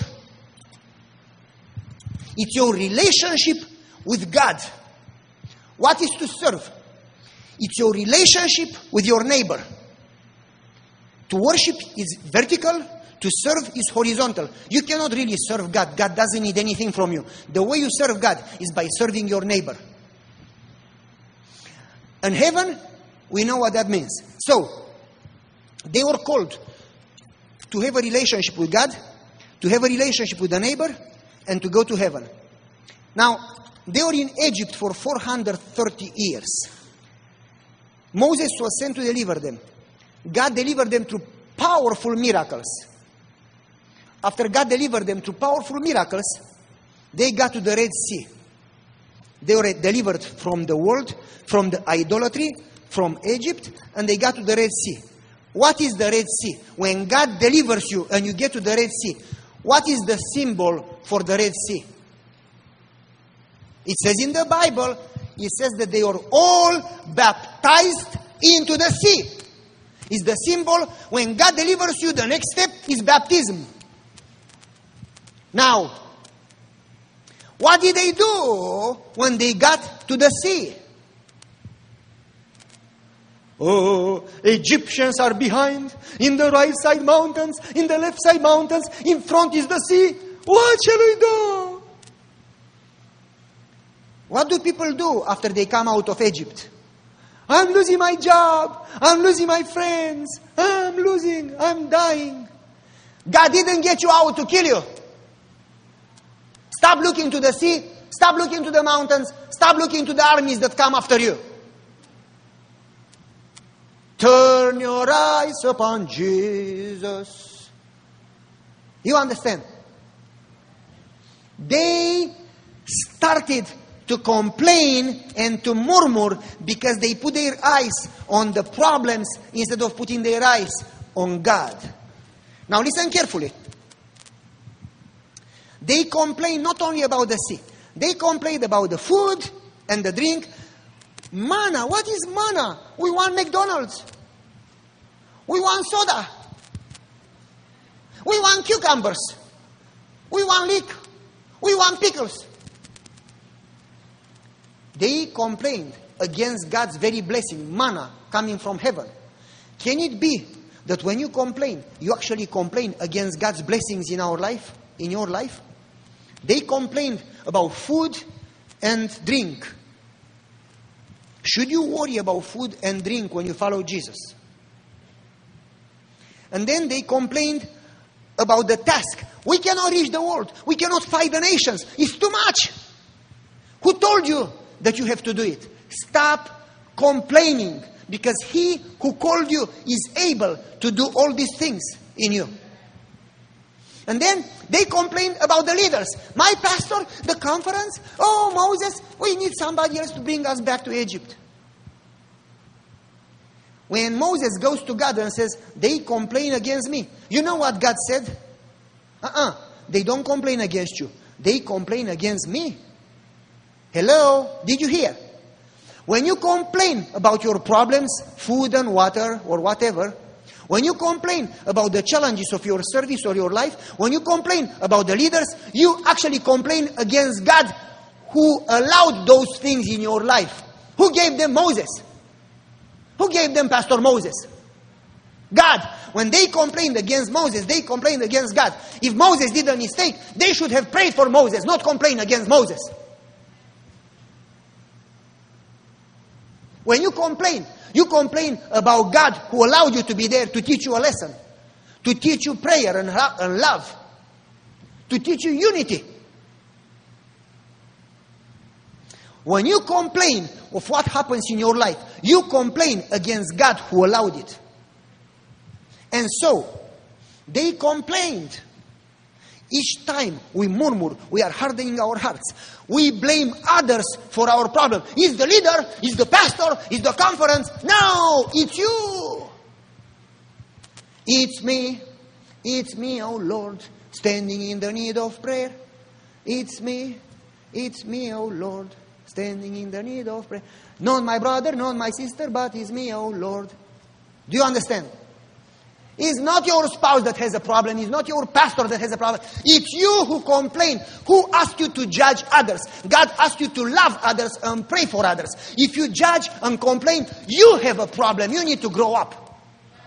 It's your relationship with God. What is to serve? It's your relationship with your neighbor. To worship is vertical. To serve is horizontal. You cannot really serve God. God doesn't need anything from you. The way you serve God is by serving your neighbor. And heaven, we know what that means. So, they were called to have a relationship with God, to have a relationship with the neighbor, and to go to heaven. Now, they were in Egypt for four hundred thirty years. Moses was sent to deliver them. God delivered them through powerful miracles. After God delivered them through powerful miracles, they got to the Red Sea. They were delivered from the world, from the idolatry, from Egypt, and they got to the Red Sea. What is the Red Sea? When God delivers you and you get to the Red Sea, what is the symbol for the Red Sea? It says in the Bible, it says that they were all baptized into the sea. It's the symbol. When God delivers you, the next step is baptism. Now, what did they do when they got to the sea? Oh, Egyptians are behind, in the right side mountains, in the left side mountains, in front is the sea. What shall we do? What do people do after they come out of Egypt? I'm losing my job. I'm losing my friends. I'm losing. I'm dying. God didn't get you out to kill you. Stop looking to the sea. Stop looking to the mountains. Stop looking to the armies that come after you. Turn your eyes upon Jesus. You understand? They started to complain and to murmur because they put their eyes on the problems instead of putting their eyes on God. Now listen carefully. They complained not only about the sea. They complained about the food and the drink. Manna. What is manna? We want McDonald's. We want soda. We want cucumbers. We want leek. We want pickles. They complained against God's very blessing, manna coming from heaven. Can it be that when you complain, you actually complain against God's blessings in our life, in your life? They complained about food and drink. Should you worry about food and drink when you follow Jesus? And then they complained about the task. We cannot reach the world. We cannot fight the nations. It's too much. Who told you that you have to do it? Stop complaining, because He who called you is able to do all these things in you. And then they complained about the leaders. My pastor, the conference, oh Moses, we need somebody else to bring us back to Egypt. When Moses goes to God and says, they complain against me, you know what God said? Uh-uh, they don't complain against you. They complain against me. Hello, did you hear? When you complain about your problems, food and water or whatever, when you complain about the challenges of your service or your life, when you complain about the leaders, you actually complain against God who allowed those things in your life. Who gave them Moses? Who gave them Pastor Moses? God. When they complained against Moses, they complained against God. If Moses did a mistake, they should have prayed for Moses, not complain against Moses. When you complain, you complain about God who allowed you to be there to teach you a lesson, to teach you prayer and, and love, to teach you unity. When you complain of what happens in your life, you complain against God who allowed it. And so, they complained. Each time we murmur, we are hardening our hearts. We blame others for our problem. Is the leader? Is the pastor? Is the conference? No, it's you. It's me. It's me, oh Lord, standing in the need of prayer. It's me. It's me, oh Lord, standing in the need of prayer. Not my brother, not my sister, but it's me, oh Lord. Do you understand? It's not your spouse that has a problem. It's not your pastor that has a problem. It's you who complain. Who asked you to judge others? God asked you to love others and pray for others. If you judge and complain, you have a problem. You need to grow up.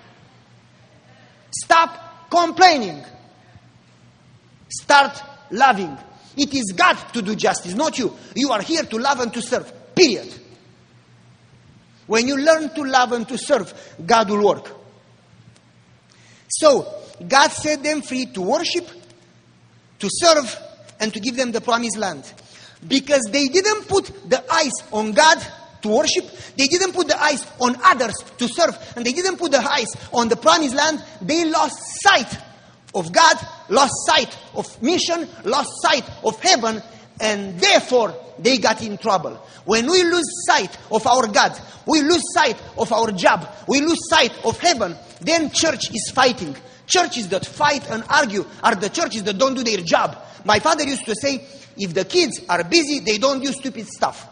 Stop complaining. Start loving. It is God to do justice, not you. You are here to love and to serve. Period. When you learn to love and to serve, God will work. So, God set them free to worship, to serve, and to give them the promised land. Because they didn't put the eyes on God to worship, they didn't put the eyes on others to serve, and they didn't put the eyes on the promised land, they lost sight of God, lost sight of mission, lost sight of heaven, and therefore they got in trouble. When we lose sight of our God, we lose sight of our job, we lose sight of heaven, then church is fighting. Churches that fight and argue are the churches that don't do their job. My father used to say, if the kids are busy, they don't do stupid stuff.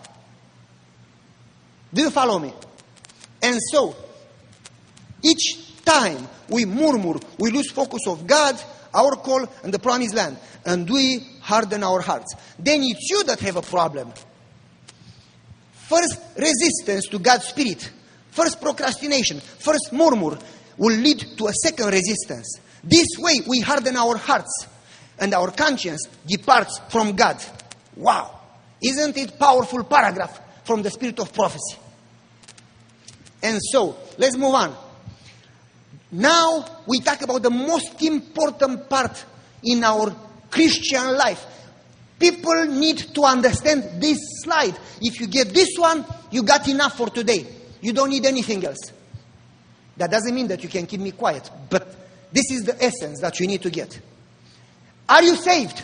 Do you follow me? And so, each time we murmur, we lose focus of God, our call, and the promised land. And we harden our hearts. Then it's you that have a problem. First, resistance to God's Spirit. First, procrastination. First, murmur will lead to a second resistance. This way, we harden our hearts. And our conscience departs from God. Wow! Isn't it powerful paragraph from the spirit of prophecy? And so, let's move on. Now, we talk about the most important part in our Christian life. People need to understand this slide. If you get this one, you got enough for today. You don't need anything else. That doesn't mean that you can keep me quiet. But this is the essence that you need to get. Are you saved?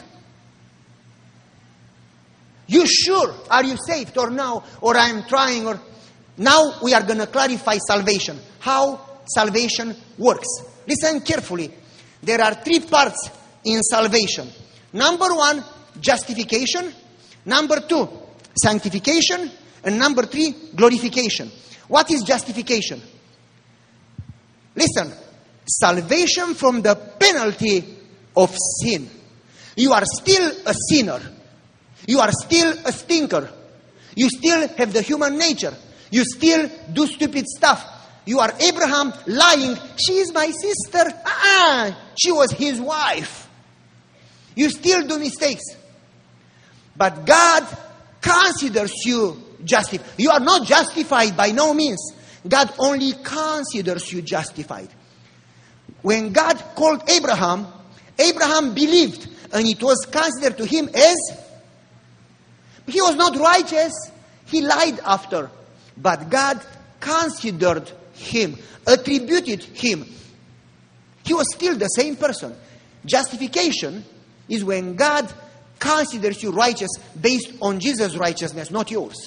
You sure? Are you saved or no? Or I'm trying or... Now we are going to clarify salvation. How salvation works. Listen carefully. There are three parts in salvation. Number one, justification. Number two, sanctification. And number three, glorification. What is justification? Listen. Salvation from the penalty of sin. You are still a sinner. You are still a stinker. You still have the human nature. You still do stupid stuff. You are Abraham lying. She is my sister. Ah, she was his wife. You still do mistakes. But God considers you justified. You are not justified by no means. God only considers you justified. When God called Abraham, Abraham believed, and it was considered to him as... He was not righteous. He lied after. But God considered him, attributed him. He was still the same person. Justification is when God considers you righteous based on Jesus' righteousness, not yours.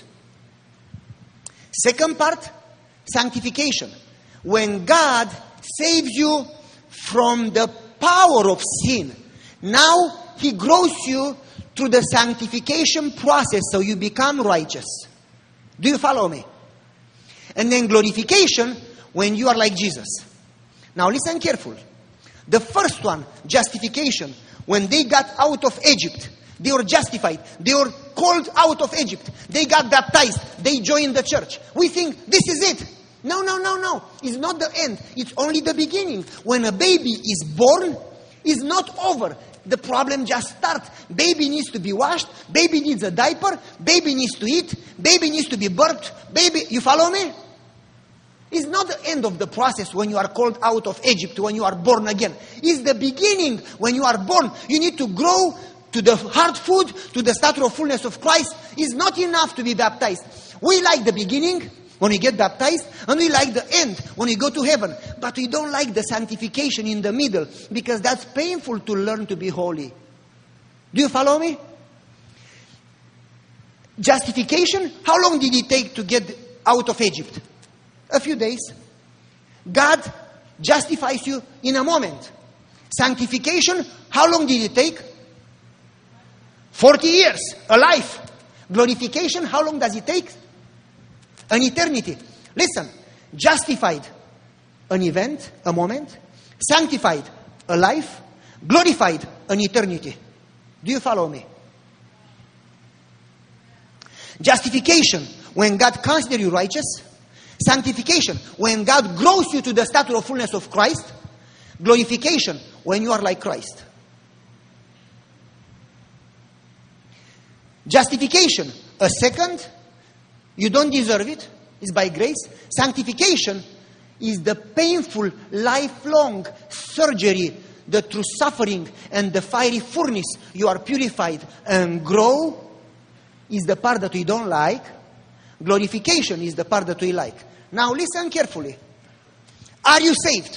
Second part, sanctification. When God saves you from the power of sin, now He grows you through the sanctification process so you become righteous. Do you follow me? And then glorification, when you are like Jesus. Now listen carefully. The first one, justification, when they got out of Egypt, they were justified. They were called out of Egypt. They got baptized. They joined the church. We think this is it. No, no, no, no. It's not the end. It's only the beginning. When a baby is born, it's not over. The problem just starts. Baby needs to be washed. Baby needs a diaper. Baby needs to eat. Baby needs to be birthed. Baby, you follow me? It's not the end of the process when you are called out of Egypt, when you are born again. It's the beginning. When you are born, you need to grow to the hard food, to the stature of fullness of Christ. It's not enough to be baptized. We like the beginning when we get baptized, and we like the end when we go to heaven. But we don't like the sanctification in the middle, because that's painful to learn to be holy. Do you follow me? Justification, how long did it take to get out of Egypt? A few days. God justifies you in a moment. Sanctification, how long did it take? forty years, a life. Glorification, how long does it take? An eternity. Listen, justified, an event, a moment. Sanctified, a life. Glorified, an eternity. Do you follow me? Justification, when God considers you righteous. Sanctification, when God grows you to the stature of fullness of Christ. Glorification, when you are like Christ. Justification, a second, you don't deserve it, it's by grace. Sanctification is the painful, lifelong surgery, the true suffering and the fiery furnace. You are purified and grow is the part that we don't like. Glorification is the part that we like. Now listen carefully. Are you saved?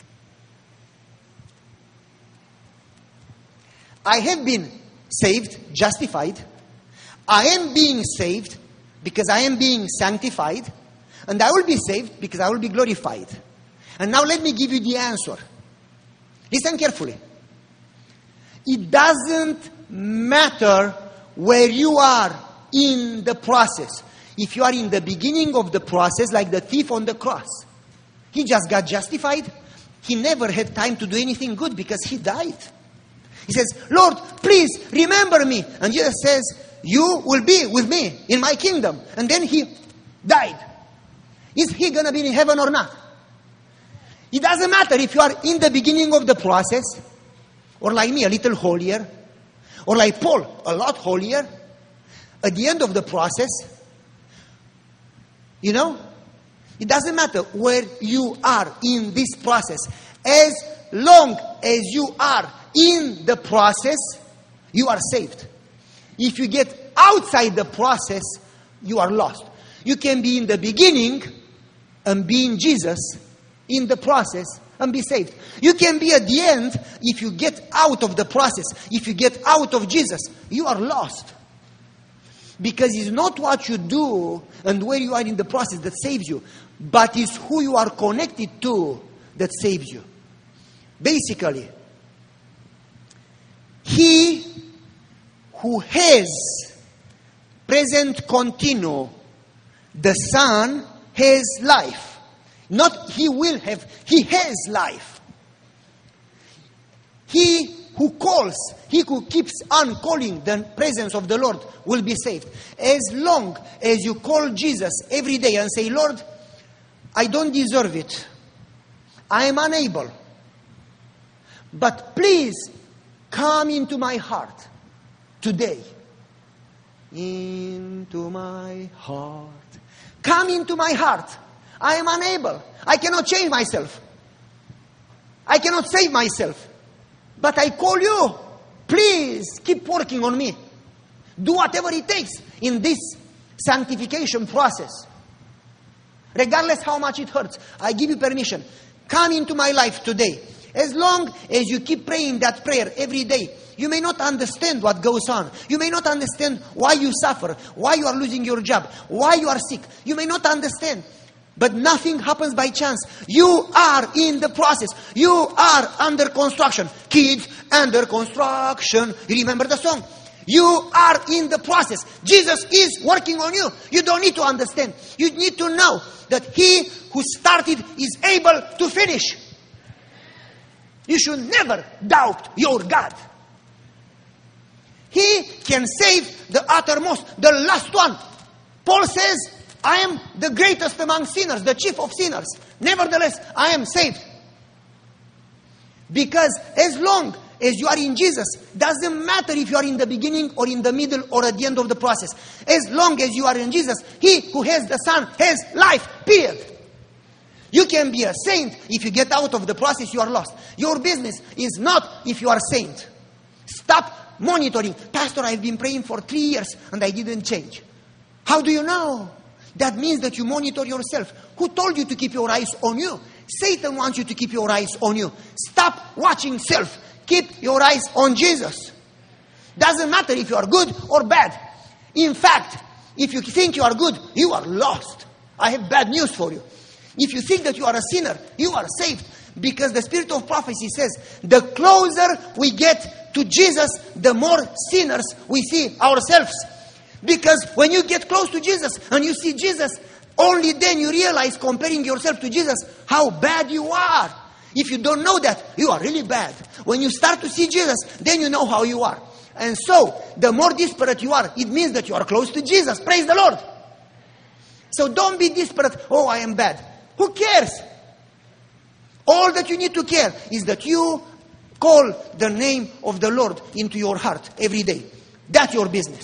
I have been saved, justified. I am being saved because I am being sanctified. And I will be saved because I will be glorified. And now let me give you the answer. Listen carefully. It doesn't matter where you are in the process. If you are in the beginning of the process, like the thief on the cross, he just got justified. He never had time to do anything good because he died. He says, Lord, please remember me. And Jesus says, you will be with me in my kingdom. And then he died. Is he going to be in heaven or not? It doesn't matter if you are in the beginning of the process, or like me, a little holier, or like Paul, a lot holier. At the end of the process, you know, it doesn't matter where you are in this process. As long as you are in the process, you are saved. If you get outside the process, you are lost. You can be in the beginning and be in Jesus in the process and be saved. You can be at the end if you get out of the process. If you get out of Jesus, you are lost. Because it's not what you do and where you are in the process that saves you, but it's who you are connected to that saves you. Basically, he who has present continue, the Son has life. Not he will have, he has life. He who calls, he who keeps on calling the presence of the Lord will be saved. As long as you call Jesus every day and say, Lord, I don't deserve it. I am unable. But please come into my heart today. Into my heart. Come into my heart. I am unable. I cannot change myself. I cannot save myself. But I call you. Please keep working on me. Do whatever it takes in this sanctification process. Regardless how much it hurts, I give you permission. Come into my life today. As long as you keep praying that prayer every day, you may not understand what goes on. You may not understand why you suffer, why you are losing your job, why you are sick. You may not understand. But nothing happens by chance. You are in the process. You are under construction. Kids, under construction. You remember the song? You are in the process. Jesus is working on you. You don't need to understand. You need to know that he who started is able to finish. You should never doubt your God. He can save the uttermost, the last one. Paul says, I am the greatest among sinners, the chief of sinners. Nevertheless, I am saved. Because as long as you are in Jesus, doesn't matter if you are in the beginning or in the middle or at the end of the process. As long as you are in Jesus, he who has the Son has life, period. You can be a saint. If you get out of the process, you are lost. Your business is not if you are a saint. Stop monitoring. Pastor, I've been praying for three years and I didn't change. How do you know? That means that you monitor yourself. Who told you to keep your eyes on you? Satan wants you to keep your eyes on you. Stop watching self. Keep your eyes on Jesus. Doesn't matter if you are good or bad. In fact, if you think you are good, you are lost. I have bad news for you. If you think that you are a sinner, you are saved. Because the spirit of prophecy says, the closer we get to Jesus, the more sinners we see ourselves. Because when you get close to Jesus and you see Jesus, only then you realize, comparing yourself to Jesus, how bad you are. If you don't know that, you are really bad. When you start to see Jesus, then you know how you are. And so, the more desperate you are, it means that you are close to Jesus. Praise the Lord. So don't be desperate, oh, I am bad. Who cares? All that you need to care is that you call the name of the Lord into your heart every day. That's your business.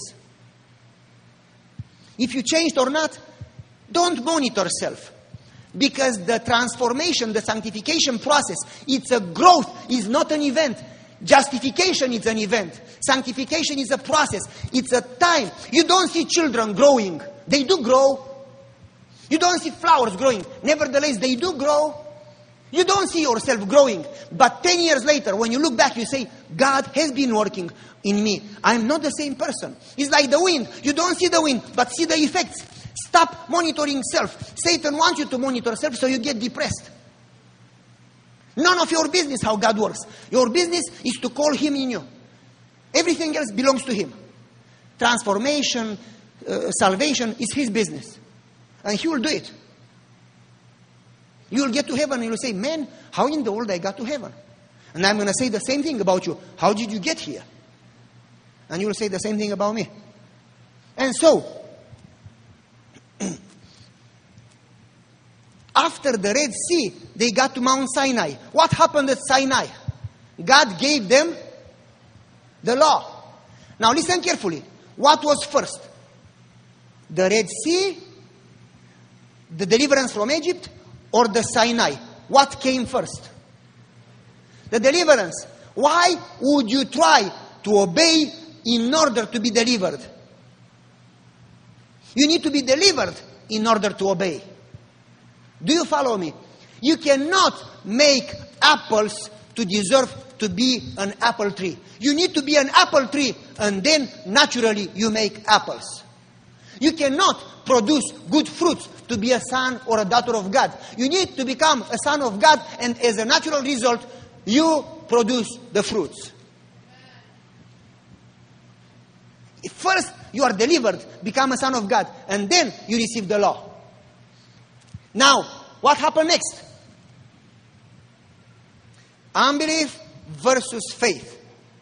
If you changed or not, don't monitor self. Because the transformation, the sanctification process, it's a growth, it's not an event. Justification is an event. Sanctification is a process. It's a time. You don't see children growing. They do grow. You don't see flowers growing. Nevertheless, they do grow. You don't see yourself growing. But ten years later, when you look back, you say, God has been working in me. I'm not the same person. It's like the wind. You don't see the wind, but see the effects. Stop monitoring self. Satan wants you to monitor self so you get depressed. None of your business how God works. Your business is to call him in you. Everything else belongs to him. Transformation, uh, salvation is his business. And he will do it. You will get to heaven and you will say, man, how in the world I got to heaven? And I'm going to say the same thing about you. How did you get here? And you will say the same thing about me. And so, after the Red Sea, they got to Mount Sinai. What happened at Sinai? God gave them the law. Now listen carefully. What was first? The Red Sea, the deliverance from Egypt, or the Sinai? What came first? The deliverance. Why would you try to obey in order to be delivered? You need to be delivered in order to obey. Do you follow me? You cannot make apples to deserve to be an apple tree. You need to be an apple tree, and then naturally you make apples. You cannot produce good fruits to be a son or a daughter of God. You need to become a son of God, and as a natural result, you produce the fruits. First, you are delivered, become a son of God, and then you receive the law. Now, what happened next? Unbelief versus faith.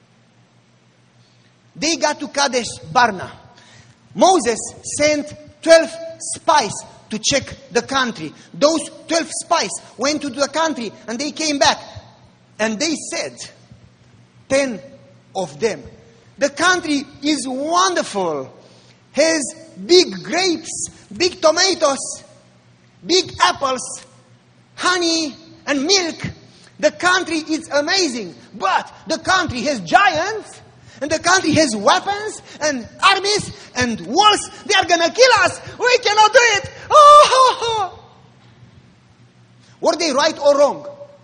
They got to Kadesh Barna. Moses sent twelve spies to check the country. Those twelve spies went to the country and they came back. And they said, ten of them, the country is wonderful. Has big grapes, big tomatoes, big apples, honey and milk. The country is amazing. But the country has giants. And the country has weapons and armies and walls. They are going to kill us. We cannot do it. Oh! Were they right or wrong?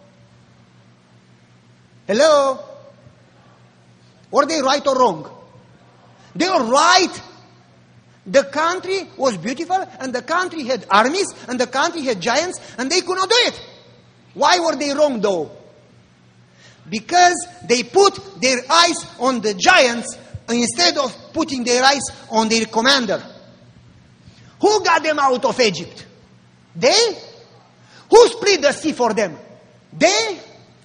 Hello? Were they right or wrong? They were right. The country was beautiful, and the country had armies, and the country had giants, and they could not do it. Why were they wrong though? Because they put their eyes on the giants instead of putting their eyes on their commander. Who got them out of Egypt? They? Who split the sea for them? They?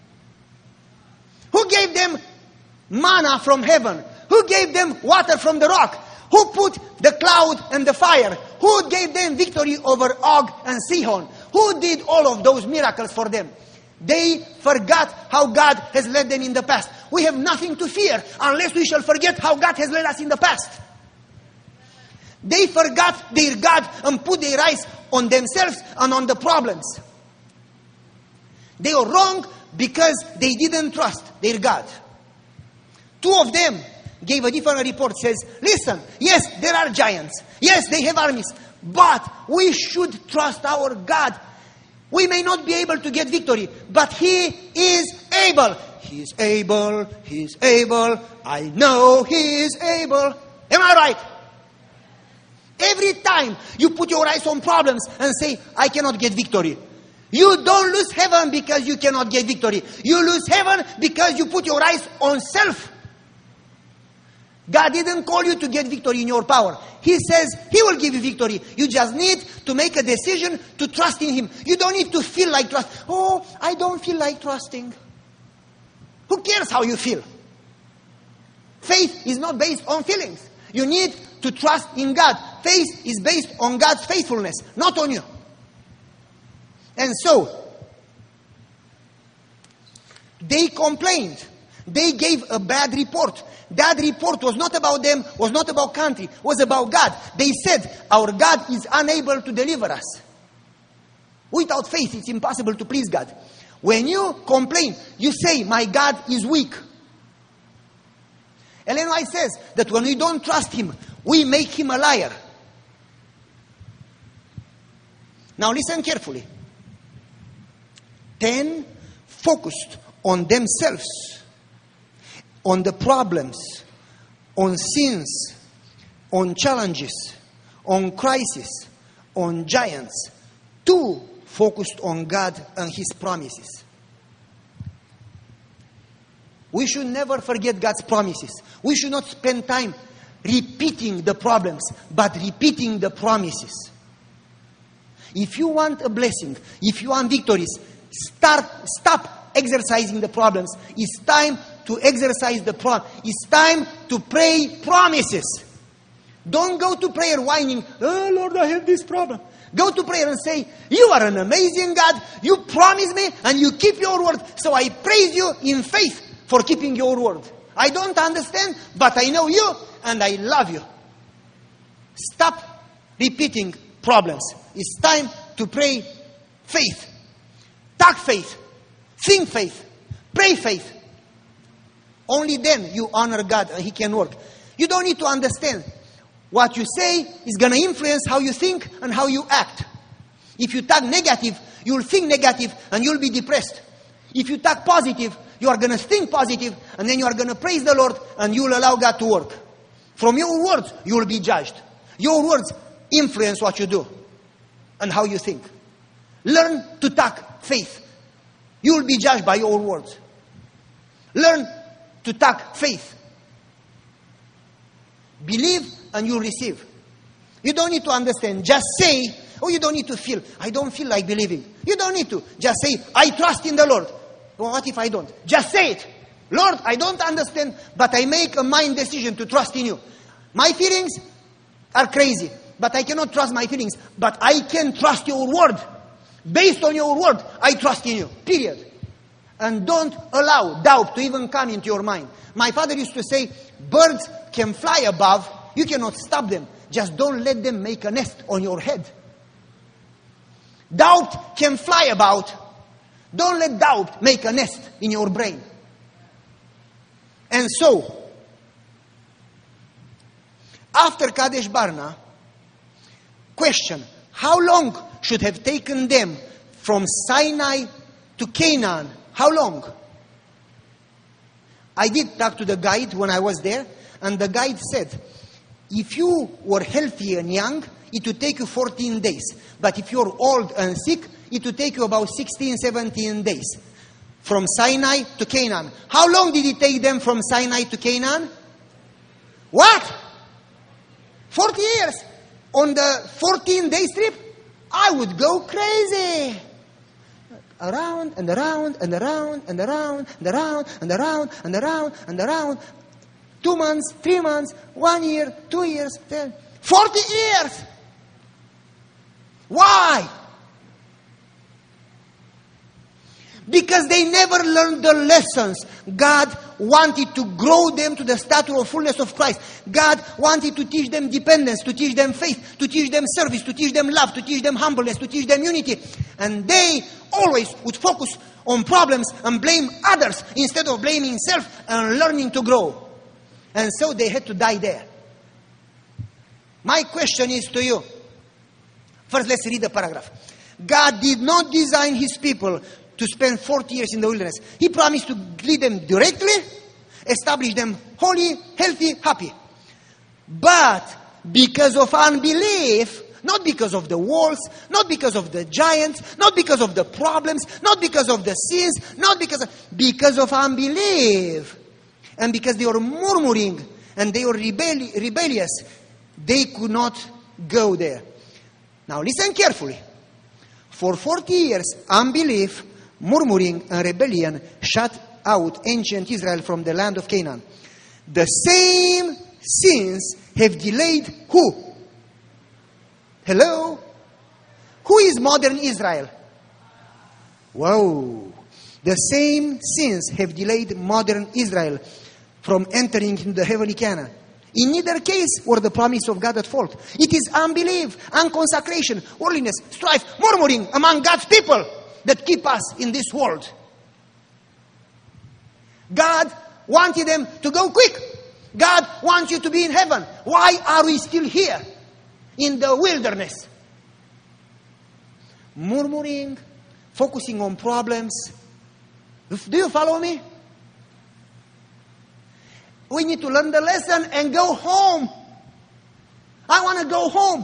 Who gave them manna from heaven? Who gave them water from the rock? Who put the cloud and the fire? Who gave them victory over Og and Sihon? Who did all of those miracles for them? They forgot how God has led them in the past. We have nothing to fear unless we shall forget how God has led us in the past. They forgot their God and put their eyes on themselves and on the problems. They were wrong because they didn't trust their God. Two of them gave a different report. Says, listen, yes, there are giants. Yes, they have armies. But we should trust our God. We may not be able to get victory, but He is able. He is able. He is able. I know He is able. Am I right? Every time you put your eyes on problems and say, I cannot get victory, you don't lose heaven because you cannot get victory. You lose heaven because you put your eyes on self. God didn't call you to get victory in your power. He says He will give you victory. You just need to make a decision to trust in Him. You don't need to feel like trust. Oh, I don't feel like trusting. Who cares how you feel? Faith is not based on feelings. You need to trust in God. Faith is based on God's faithfulness, not on you. And so, they complained. They gave a bad report. That report was not about them, was not about country, was about God. They said, our God is unable to deliver us. Without faith, it's impossible to please God. When you complain, you say, my God is weak. Ellen White says that when we don't trust Him, we make Him a liar. Now listen carefully. Ten focused on themselves, on the problems, on sins, on challenges, on crisis, on giants. Two focused on God and His promises. We should never forget God's promises. We should not spend time repeating the problems, but repeating the promises. If you want a blessing, if you want victories, start, stop exercising the problems. It's time to exercise the prom. It's time to pray promises. Don't go to prayer whining, oh Lord, I have this problem. Go to prayer and say, you are an amazing God. You promised me and you keep your word. So I praise you in faith for keeping your word. I don't understand, but I know you and I love you. Stop repeating problems. It's time to pray faith. Talk faith. Think faith. Pray faith. Only then you honor God and He can work. You don't need to understand. What you say is going to influence how you think and how you act. If you talk negative, you'll think negative and you'll be depressed. If you talk positive, you are going to think positive and then you are going to praise the Lord and you will allow God to work. From your words, you will be judged. Your words influence what you do and how you think. Learn to talk faith. You will be judged by your words. Learn to talk faith. Believe and you receive. You don't need to understand. Just say, oh, you don't need to feel. I don't feel like believing. You don't need to. Just say, I trust in the Lord. Well, what if I don't? Just say it. Lord, I don't understand, but I make a mind decision to trust in you. My feelings are crazy, but I cannot trust my feelings. But I can trust your word. Based on your word, I trust in you. Period. And don't allow doubt to even come into your mind. My father used to say, birds can fly above. You cannot stop them. Just don't let them make a nest on your head. Doubt can fly about. Don't let doubt make a nest in your brain. And so, after Kadesh Barnea, question, how long should have taken them from Sinai to Canaan? How long? I did talk to the guide when I was there, and the guide said, if you were healthy and young, it would take you fourteen days. But if you're old and sick, it would take you about sixteen, seventeen days. From Sinai to Canaan. How long did it take them from Sinai to Canaan? What? forty years. On the fourteen day trip, I would go crazy. Around and around and around and around and around and around and around and around. Two months, three months, one year, two years, ten, forty years. Why? Because they never learned the lessons. God wanted to grow them to the stature of fullness of Christ. God wanted to teach them dependence, to teach them faith, to teach them service, to teach them love, to teach them humbleness, to teach them unity. And they always would focus on problems and blame others instead of blaming self and learning to grow. And so they had to die there. My question is to you. First, let's read the paragraph. God did not design his people to spend forty years in the wilderness. He promised to lead them directly, establish them holy, healthy, happy. But because of unbelief, not because of the walls, not because of the giants, not because of the problems, not because of the sins, not because of, because of unbelief. And because they were murmuring and they were rebelli- rebellious, they could not go there. Now listen carefully. For forty years, unbelief, murmuring and rebellion shut out ancient Israel from the land of Canaan. The same sins have delayed who? Hello? Who is modern Israel? Whoa. The same sins have delayed modern Israel from entering into the heavenly Canaan. In neither case were the promise of God at fault. It is unbelief, unconsecration, worldliness, strife, murmuring among God's people that keep us in this world. God wanted them to go quick. God wants you to be in heaven. Why are we still here in the wilderness? Murmuring, focusing on problems. Do you follow me? We need to learn the lesson and go home. I want to go home.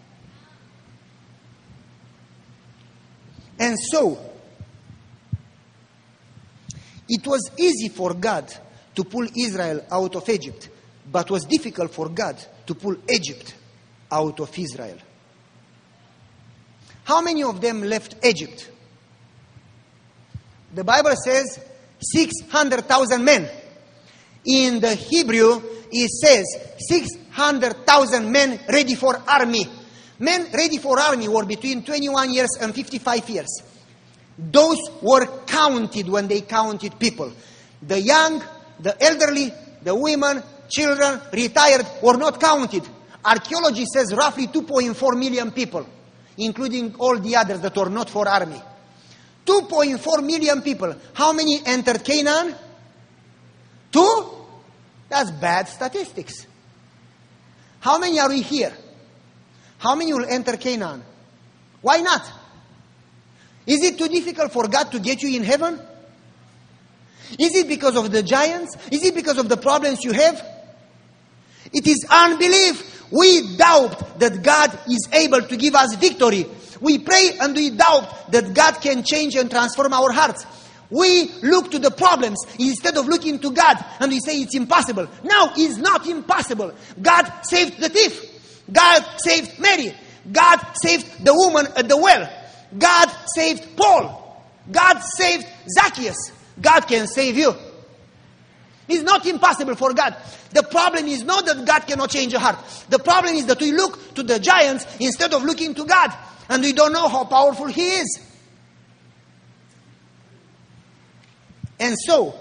And so, it was easy for God to pull Israel out of Egypt, but was difficult for God to pull Egypt out of Israel. How many of them left Egypt? The Bible says six hundred thousand men. In the Hebrew, it says six hundred thousand men ready for army. Men ready for army were between twenty-one years and fifty-five years. Those were counted when they counted people. The young, the elderly, the women, children, retired were not counted. Archaeology says roughly two point four million people, including all the others that were not for army. two point four million people. How many entered Canaan? Two? That's bad statistics. How many are we here? How many will enter Canaan? Why not? Is it too difficult for God to get you in heaven? Is it because of the giants? Is it because of the problems you have? It is unbelief. We doubt that God is able to give us victory. We pray and we doubt that God can change and transform our hearts. We look to the problems instead of looking to God, and we say it's impossible. No, it's not impossible. God saved the thief. God saved Mary. God saved the woman at the well. God saved Paul. God saved Zacchaeus. God can save you. It's not impossible for God. The problem is not that God cannot change your heart. The problem is that we look to the giants instead of looking to God, and we don't know how powerful He is. And so,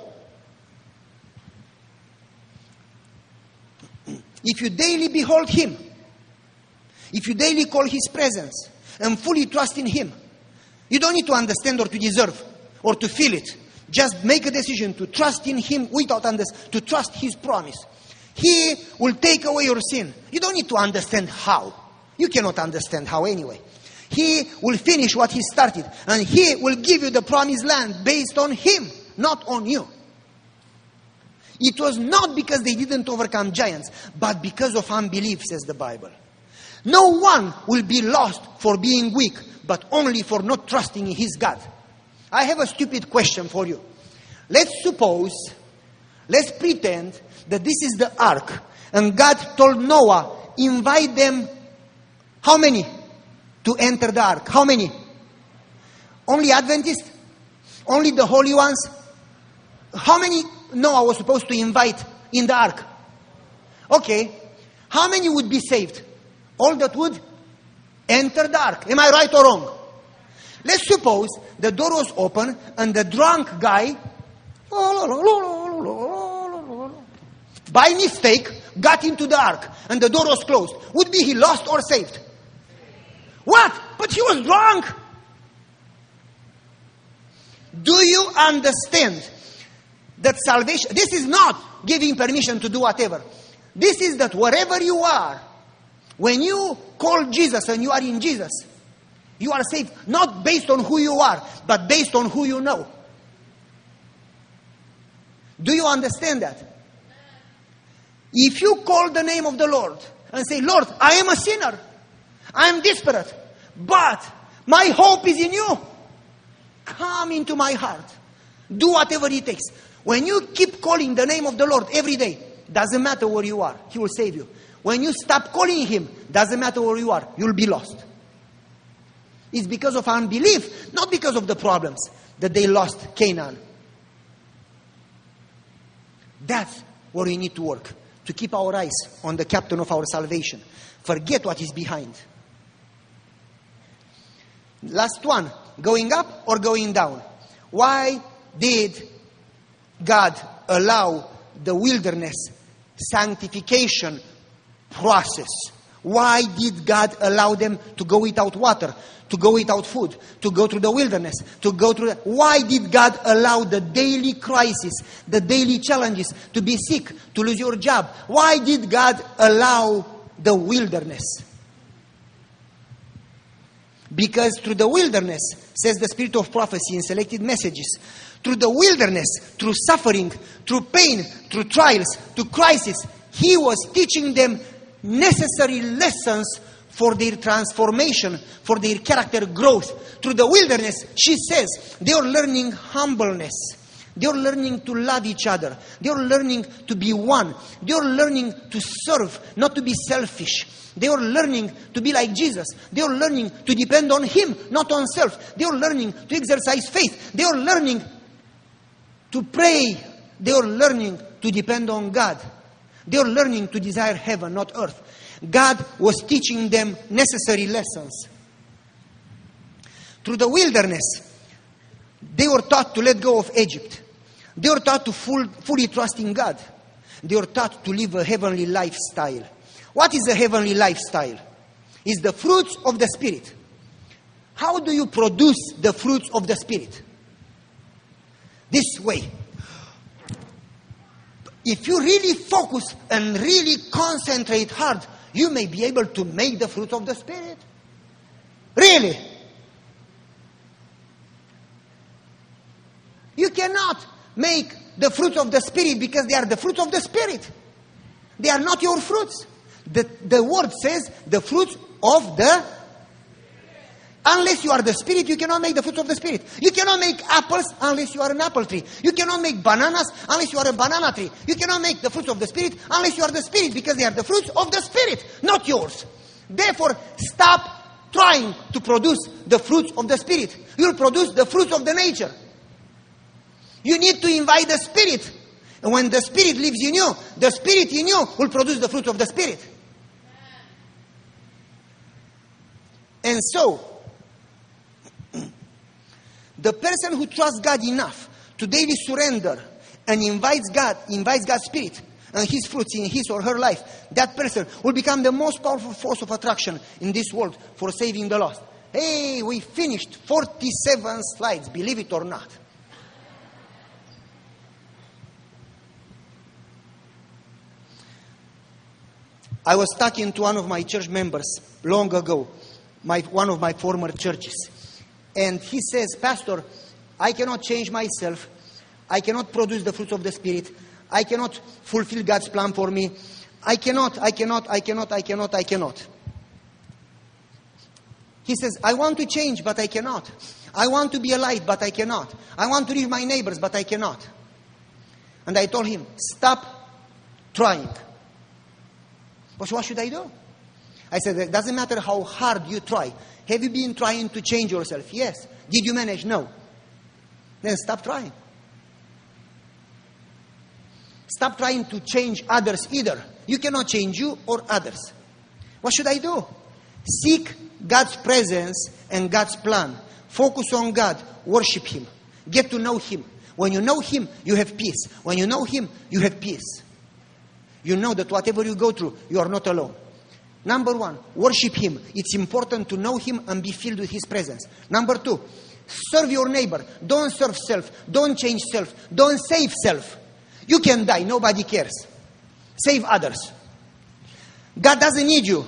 if you daily behold Him, if you daily call His presence and fully trust in Him, you don't need to understand or to deserve or to feel it. Just make a decision to trust in Him without understanding, to trust His promise. He will take away your sin. You don't need to understand how. You cannot understand how anyway. He will finish what He started, and He will give you the promised land based on Him, not on you. It was not because they didn't overcome giants, but because of unbelief, says the Bible. No one will be lost for being weak, but only for not trusting in his God. I have a stupid question for you. Let's suppose, let's pretend that this is the ark, and God told Noah, invite them, how many? To enter the ark. How many? Only Adventists? Only the holy ones? How many Noah was supposed to invite in the ark? Okay. How many would be saved? All that would enter the ark. Am I right or wrong? Let's suppose the door was open and the drunk guy, by mistake, got into the ark and the door was closed. Would be he lost or saved? What? But he was drunk. Do you understand that salvation, this is not giving permission to do whatever. This is that wherever you are, when you call Jesus and you are in Jesus, you are saved not based on who you are, but based on who you know. Do you understand that? If you call the name of the Lord and say, Lord, I am a sinner, I am desperate, but my hope is in you. Come into my heart. Do whatever it takes. When you keep calling the name of the Lord every day, doesn't matter where you are, He will save you. When you stop calling Him, doesn't matter where you are, you'll be lost. It's because of unbelief, not because of the problems, that they lost Canaan. That's where we need to work, to keep our eyes on the captain of our salvation. Forget what is behind. Last one, going up or going down? Why did God allow the wilderness sanctification process? Why did God allow them to go without water, to go without food, to go through the wilderness, to go through the... Why did God allow the daily crisis, the daily challenges, to be sick, to lose your job? Why did God allow the wilderness? Because through the wilderness, says the Spirit of Prophecy in selected messages, through the wilderness, through suffering, through pain, through trials, through crisis, He was teaching them necessary lessons for their transformation, for their character growth. Through the wilderness, she says, they are learning humbleness. They are learning to love each other. They are learning to be one. They are learning to serve, not to be selfish. They are learning to be like Jesus. They are learning to depend on Him, not on self. They are learning to exercise faith. They are learning to pray. They are learning to depend on God. They are learning to desire heaven, not earth. God was teaching them necessary lessons. Through the wilderness, they were taught to let go of Egypt. They were taught to full, fully trust in God. They were taught to live a heavenly lifestyle. What is a heavenly lifestyle? It's the fruits of the Spirit. How do you produce the fruits of the Spirit? This way. If you really focus and really concentrate hard, you may be able to make the fruit of the Spirit. Really. You cannot make the fruits of the Spirit because they are the fruits of the Spirit. They are not your fruits. The, the word says the fruits of the... Unless you are the Spirit, you cannot make the fruits of the Spirit. You cannot make apples unless you are an apple tree. You cannot make bananas unless you are a banana tree. You cannot make the fruits of the Spirit unless you are the Spirit, because they are the fruits of the Spirit, not yours. Therefore, stop trying to produce the fruits of the Spirit. You'll produce the fruits of the nature. You need to invite the Spirit. And when the Spirit lives in you, the Spirit in you will produce the fruits of the Spirit. And so, the person who trusts God enough to daily surrender and invites God, invites God's Spirit and His fruits in his or her life, that person will become the most powerful force of attraction in this world for saving the lost. Hey, we finished forty-seven slides, believe it or not. I was talking to one of my church members long ago, my, one of my former churches. And he says, Pastor, I cannot change myself. I cannot produce the fruits of the Spirit. I cannot fulfill God's plan for me. I cannot, I cannot, I cannot, I cannot, I cannot. He says, I want to change, but I cannot. I want to be a light, but I cannot. I want to reach my neighbors, but I cannot. And I told him, stop trying. But what should I do? I said, it doesn't matter how hard you try. Have you been trying to change yourself? Yes. Did you manage? No. Then stop trying. Stop trying to change others either. You cannot change you or others. What should I do? Seek God's presence and God's plan. Focus on God. Worship Him. Get to know Him. When you know Him, you have peace. When you know Him, you have peace. You know that whatever you go through, you are not alone. Number one, worship Him. It's important to know Him and be filled with His presence. Number two, serve your neighbor. Don't serve self. Don't change self. Don't save self. You can die. Nobody cares. Save others. God doesn't need you.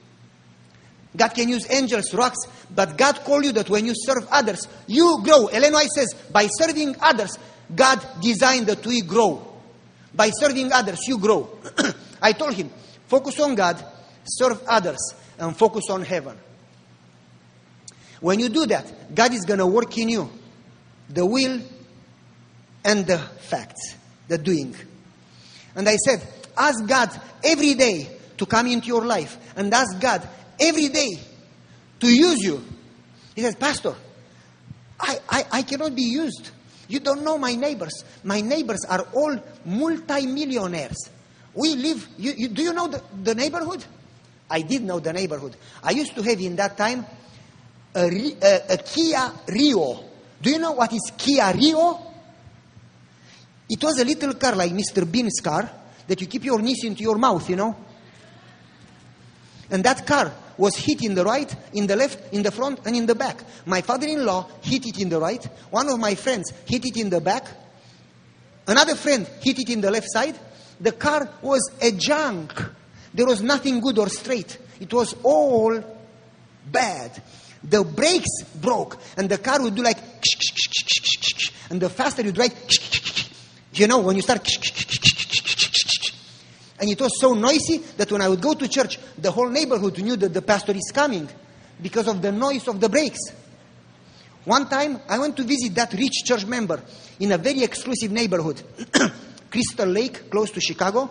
God can use angels, rocks, but God called you that when you serve others, you grow. Ellen White says, by serving others, God designed that we grow. By serving others, you grow. I told him, focus on God, serve others, and focus on heaven. When you do that, God is going to work in you the will and the facts, the doing. And I said, ask God every day to come into your life, and ask God every day to use you. He says, Pastor, I, I, I cannot be used. You don't know my neighbors. My neighbors are all multi-millionaires. We live, you, you, do you know the, the neighborhood? I did know the neighborhood. I used to have in that time a, a, a Kia Rio. Do you know what is Kia Rio? It was a little car like Mister Bean's car that you keep your knees into your mouth, you know. And that car was hit in the right, in the left, in the front, and in the back. My father-in-law hit it in the right. One of my friends hit it in the back. Another friend hit it in the left side. The car was a junk. There was nothing good or straight. It was all bad. The brakes broke, and the car would do like, and the faster you drive, you know, when you start, and it was so noisy that when I would go to church, the whole neighborhood knew that the pastor is coming because of the noise of the brakes. One time, I went to visit that rich church member in a very exclusive neighborhood, Crystal Lake, close to Chicago.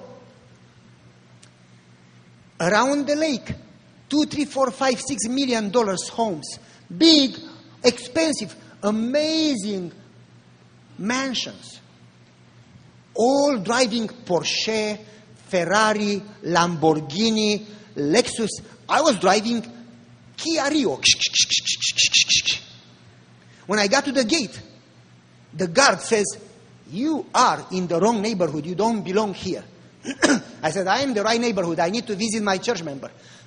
Around the lake, two, three, four, five, six million dollars homes, big, expensive, amazing mansions, all driving Porsche, Ferrari, Lamborghini, Lexus. I was driving Kia Rio. When I got to the gate, the guard says, you are in the wrong neighborhood. You don't belong here. I said, I am the right neighborhood. I need to visit my church member.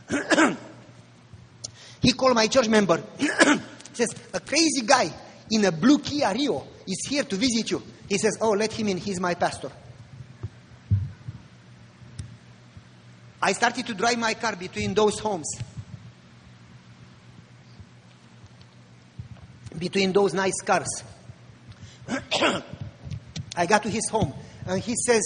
He called my church member. He says, a crazy guy in a blue Kia Rio is here to visit you. He says, oh, let him in. He's my pastor. I started to drive my car between those homes. Between those nice cars. I got to his home, and he says,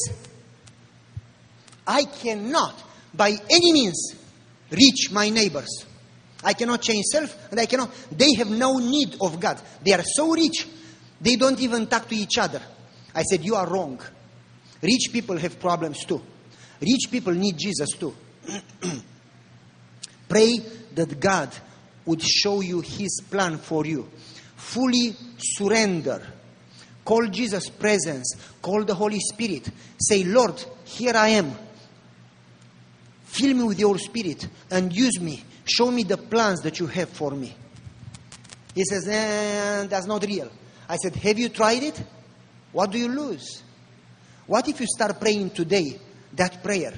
I cannot, by any means, reach my neighbors. I cannot change self, and I cannot. They have no need of God. They are so rich, they don't even talk to each other. I said, you are wrong. Rich people have problems too. Rich people need Jesus too. Pray that God would show you His plan for you. Fully surrender. Call Jesus' presence. Call the Holy Spirit. Say, Lord, here I am. Fill me with your Spirit and use me. Show me the plans that you have for me. He says, eh, that's not real. I said, have you tried it? What do you lose? What if you start praying today that prayer?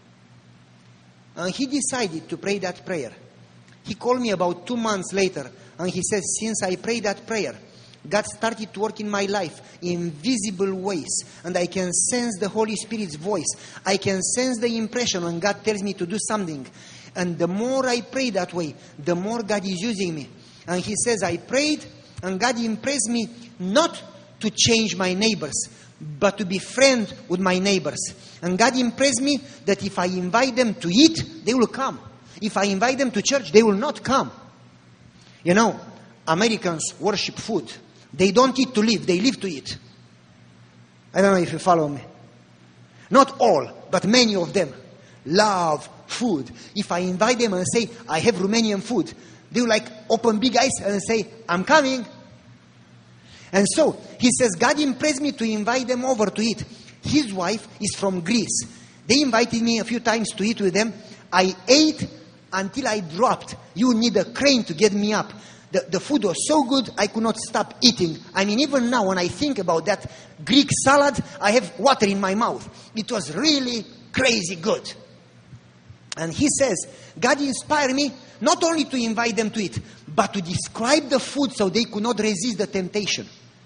And he decided to pray that prayer. He called me about two months later and he said, since I prayed that prayer, God started to work in my life in visible ways. And I can sense the Holy Spirit's voice. I can sense the impression when God tells me to do something. And the more I pray that way, the more God is using me. And he says, I prayed and God impressed me not to change my neighbors, but to be friend with my neighbors. And God impressed me that if I invite them to eat, they will come. If I invite them to church, they will not come. You know, Americans worship food. They don't eat to live, they live to eat. I don't know if you follow me. Not all, but many of them love food. If I invite them and say, I have Romanian food, they will like open big eyes and say, I'm coming. And so, he says, God impressed me to invite them over to eat. His wife is from Greece. They invited me a few times to eat with them. I ate until I dropped. You need a crane to get me up. The, the food was so good, I could not stop eating. I mean, even now, when I think about that Greek salad, I have water in my mouth. It was really crazy good. And he says, God inspired me not only to invite them to eat, but to describe the food so they could not resist the temptation.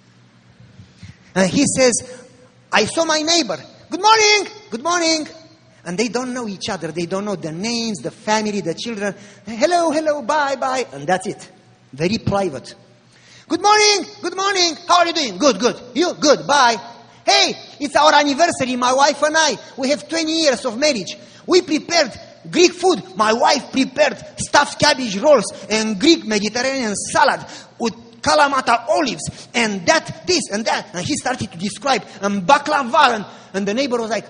And he says, I saw my neighbor. Good morning, good morning. And they don't know each other. They don't know the names, the family, the children. Hello, hello, bye, bye. And that's it. Very private. Good morning, good morning. How are you doing? Good, good. You? Good, bye. Hey, it's our anniversary, my wife and I. We have twenty years of marriage. We prepared Greek food. My wife prepared stuffed cabbage rolls and Greek Mediterranean salad with Kalamata olives and that, this and that. And he started to describe and baklava. And, and the neighbor was like,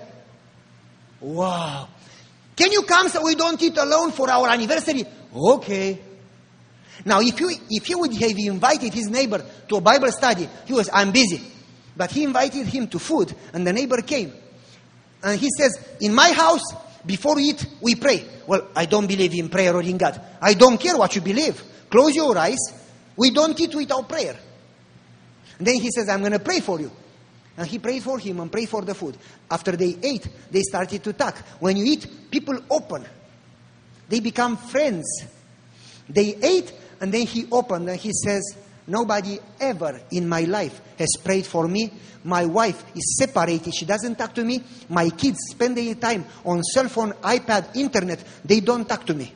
wow. Can you come so we don't eat alone for our anniversary? Okay. Now, if you if he would have invited his neighbor to a Bible study, he was, I'm busy. But he invited him to food, and the neighbor came. And he says, in my house, before we eat, we pray. Well, I don't believe in prayer or in God. I don't care what you believe. Close your eyes. We don't eat without prayer. And then he says, I'm going to pray for you. And he prayed for him and prayed for the food. After they ate, they started to talk. When you eat, people open. They become friends. They ate, and then he opened and he says, nobody ever in my life has prayed for me. My wife is separated. She doesn't talk to me. My kids spend their time on cell phone, iPad, internet. They don't talk to me.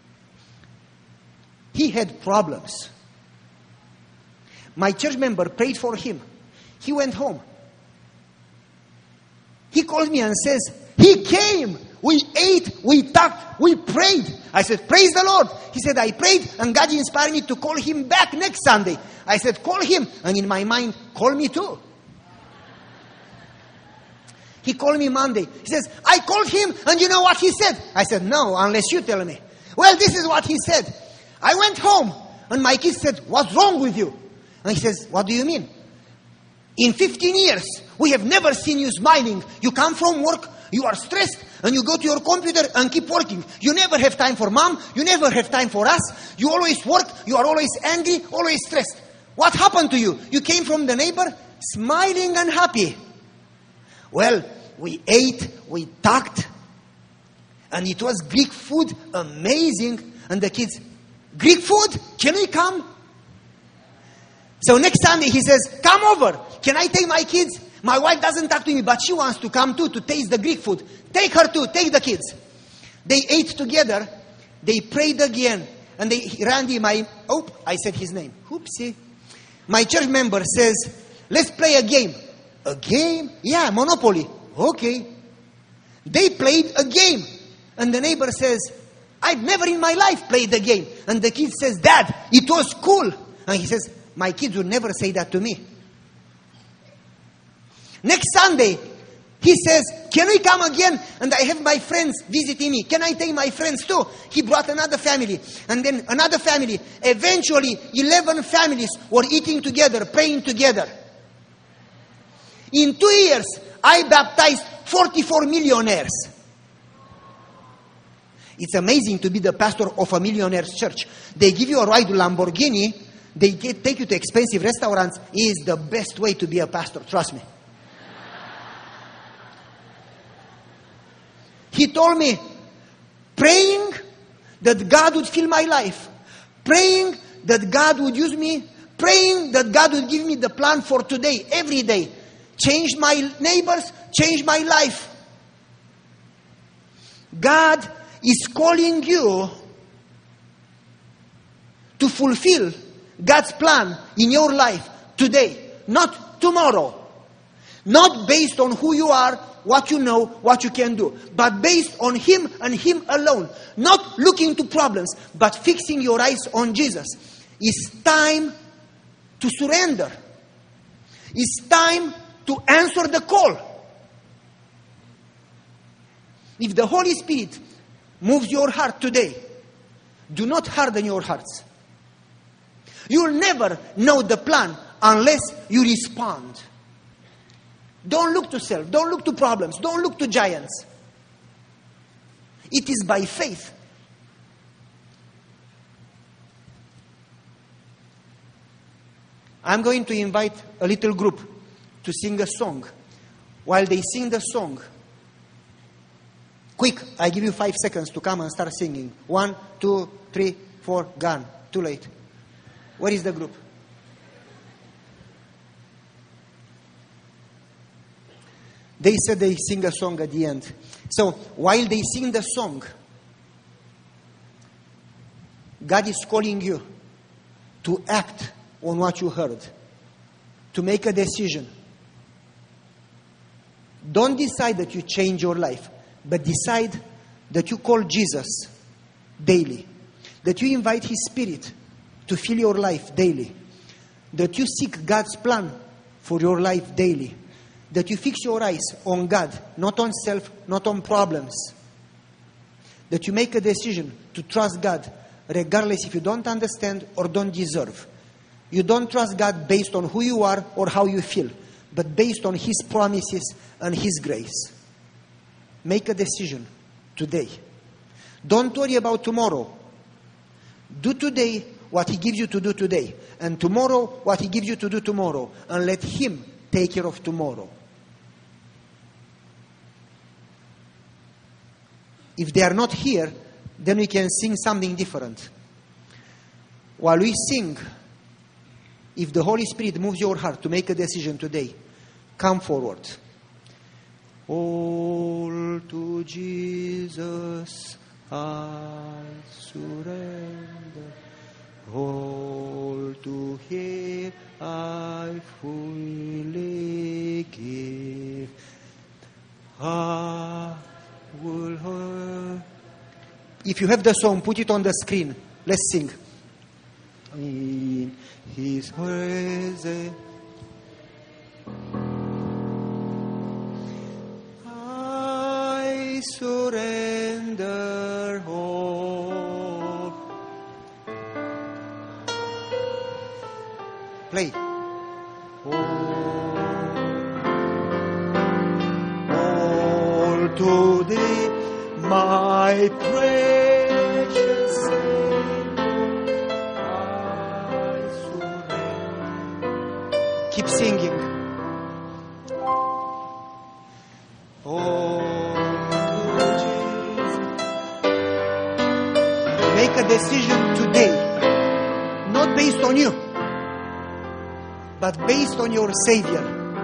He had problems. My church member prayed for him. He went home. He called me and says, he came. We ate, we talked, we prayed. I said, praise the Lord. He said, I prayed and God inspired me to call him back next Sunday. I said, call him. And in my mind, call me too. He called me Monday. He says, I called him and you know what he said? I said, no, unless you tell me. Well, this is what he said. I went home and my kids said, what's wrong with you? And he says, what do you mean? In fifteen years, we have never seen you smiling. You come from work, you are stressed, and you go to your computer and keep working. You never have time for mom. You never have time for us. You always work. You are always angry, always stressed. What happened to you? You came from the neighbor smiling and happy. Well, we ate, we talked, and it was Greek food, amazing. And the kids, Greek food? Can we come? So next Sunday he says, come over. Can I take my kids? My wife doesn't talk to me, but she wants to come too to taste the Greek food. Take her too, take the kids. They ate together. They prayed again. And they, Randy, my, oh, I said his name. Oopsie. My church member says, let's play a game. A game? Yeah, Monopoly. Okay. They played a game. And the neighbor says, I've never in my life played the game. And the kid says, Dad, it was cool. And he says, my kids would never say that to me. Next Sunday, he says, can we come again? And I have my friends visiting me. Can I take my friends too? He brought another family. And then another family. Eventually, eleven families were eating together, praying together. In two years, I baptized forty-four millionaires. It's amazing to be the pastor of a millionaire's church. They give you a ride to Lamborghini. They get, take you to expensive restaurants. It is the best way to be a pastor. Trust me. He told me, praying that God would fill my life. Praying that God would use me. Praying that God would give me the plan for today, every day. Change my neighbors, change my life. God is calling you to fulfill God's plan in your life today, not tomorrow. Not based on who you are, what you know, what you can do, but based on Him and Him alone. Not looking to problems, but fixing your eyes on Jesus. It's time to surrender. It's time to answer the call. If the Holy Spirit moves your heart today, do not harden your hearts. You'll never know the plan unless you respond. Don't look to self. Don't look to problems. Don't look to giants. It is by faith. I'm going to invite a little group to sing a song. While they sing the song, quick, I give you five seconds to come and start singing. One, two, three, four, gone. Too late. Where is the group? They said they sing a song at the end. So, while they sing the song, God is calling you to act on what you heard. To make a decision. Don't decide that you change your life, but decide that you call Jesus daily. That you invite His Spirit to fill your life daily. That you seek God's plan for your life daily. That you fix your eyes on God, not on self, not on problems. That you make a decision to trust God, regardless if you don't understand or don't deserve. You don't trust God based on who you are or how you feel, but based on His promises and His grace. Make a decision today. Don't worry about tomorrow. Do today what He gives you to do today, and tomorrow what He gives you to do tomorrow, and let Him take care of tomorrow. If they are not here, then we can sing something different. While we sing, if the Holy Spirit moves your heart to make a decision today, come forward. All to Jesus I surrender. All to Him I fully give. I will hear. If you have the song, put it on the screen. Let's sing. In His presence I surrender all. Play. All, all to Thee, my precious Savior, I surrender. Keep singing. Oh, Jesus. Make a decision today, not based on you, but based on your Savior,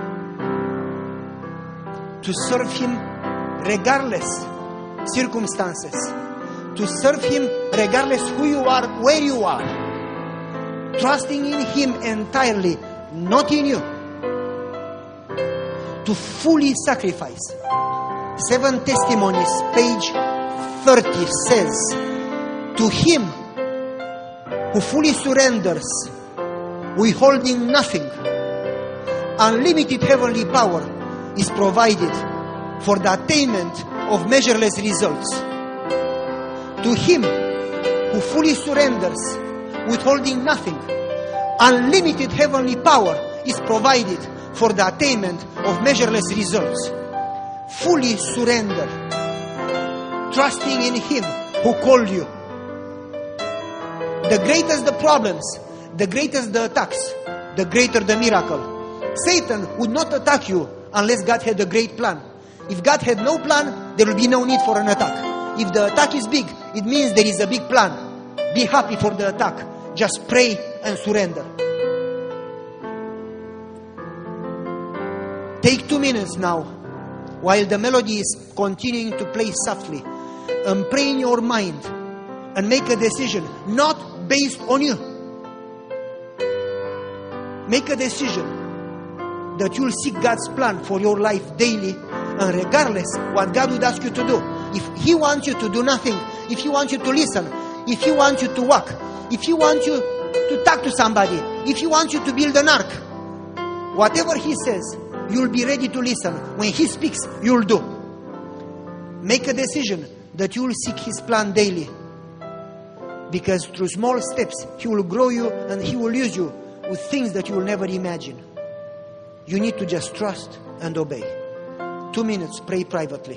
to serve Him regardless circumstances, to serve Him regardless who you are, where you are, trusting in Him entirely, not in you. to fully sacrifice. Seven Testimonies, page thirty says, to him who fully surrenders, withholding nothing, unlimited heavenly power is provided for the attainment of measureless results. To him who fully surrenders, withholding nothing, unlimited heavenly power is provided for the attainment of measureless results. Fully surrender, trusting in him who called you. The greater the problems, the greater the attacks, the greater the miracle. Satan would not attack you unless God had a great plan. If God had no plan, there will be no need for an attack. If the attack is big, it means there is a big plan. Be happy for the attack. Just pray and surrender. Take two minutes now, while the melody is continuing to play softly, and pray in your mind and make a decision, not based on you. Make a decision that you'll seek God's plan for your life daily, and regardless what God would ask you to do. If He wants you to do nothing, if He wants you to listen, if He wants you to walk, if He wants you to talk to somebody, if He wants you to build an ark, whatever He says, you'll be ready to listen. When He speaks, you'll do. Make a decision that you'll seek His plan daily. Because through small steps, He will grow you and He will use you with things that you will never imagine. You need to just trust and obey. Two minutes, pray privately.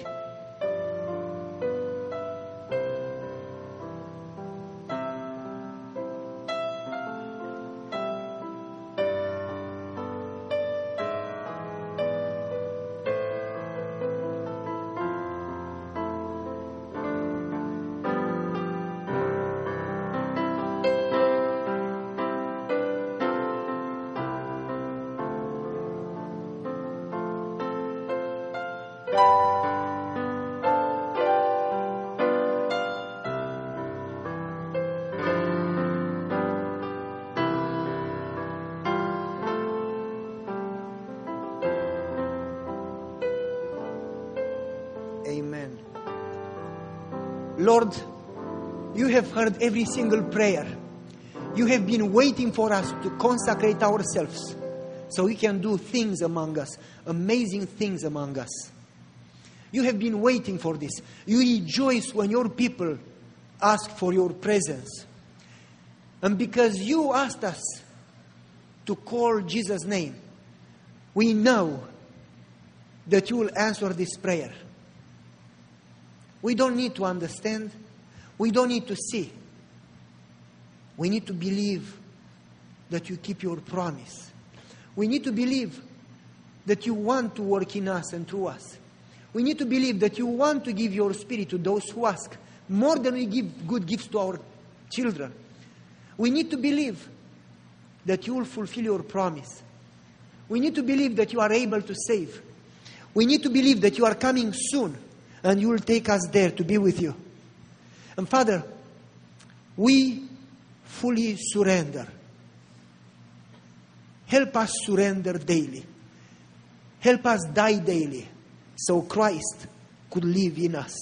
Amen. Lord, you have heard every single prayer. You have been waiting for us to consecrate ourselves so we can do things among us, amazing things among us. You have been waiting for this. You rejoice when your people ask for your presence. And because you asked us to call Jesus' name, we know that you will answer this prayer. We don't need to understand. We don't need to see. We need to believe that you keep your promise. We need to believe that you want to work in us and through us. We need to believe that you want to give your Spirit to those who ask, more than we give good gifts to our children. We need to believe that you will fulfill your promise. We need to believe that you are able to save. We need to believe that you are coming soon and you will take us there to be with you. And Father, we fully surrender. Help us surrender daily. Help us die daily so Christ could live in us.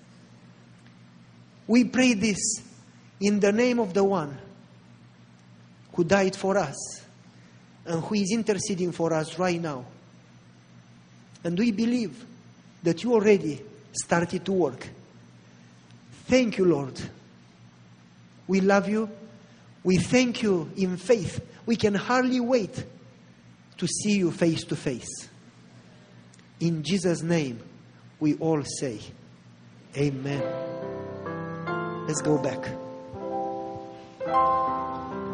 We pray this in the name of the one who died for us and who is interceding for us right now. And we believe that you already started to work. Thank you, Lord. We love you. We thank you in faith. We can hardly wait to see you face to face. In Jesus' name, we all say, Amen. Let's go back.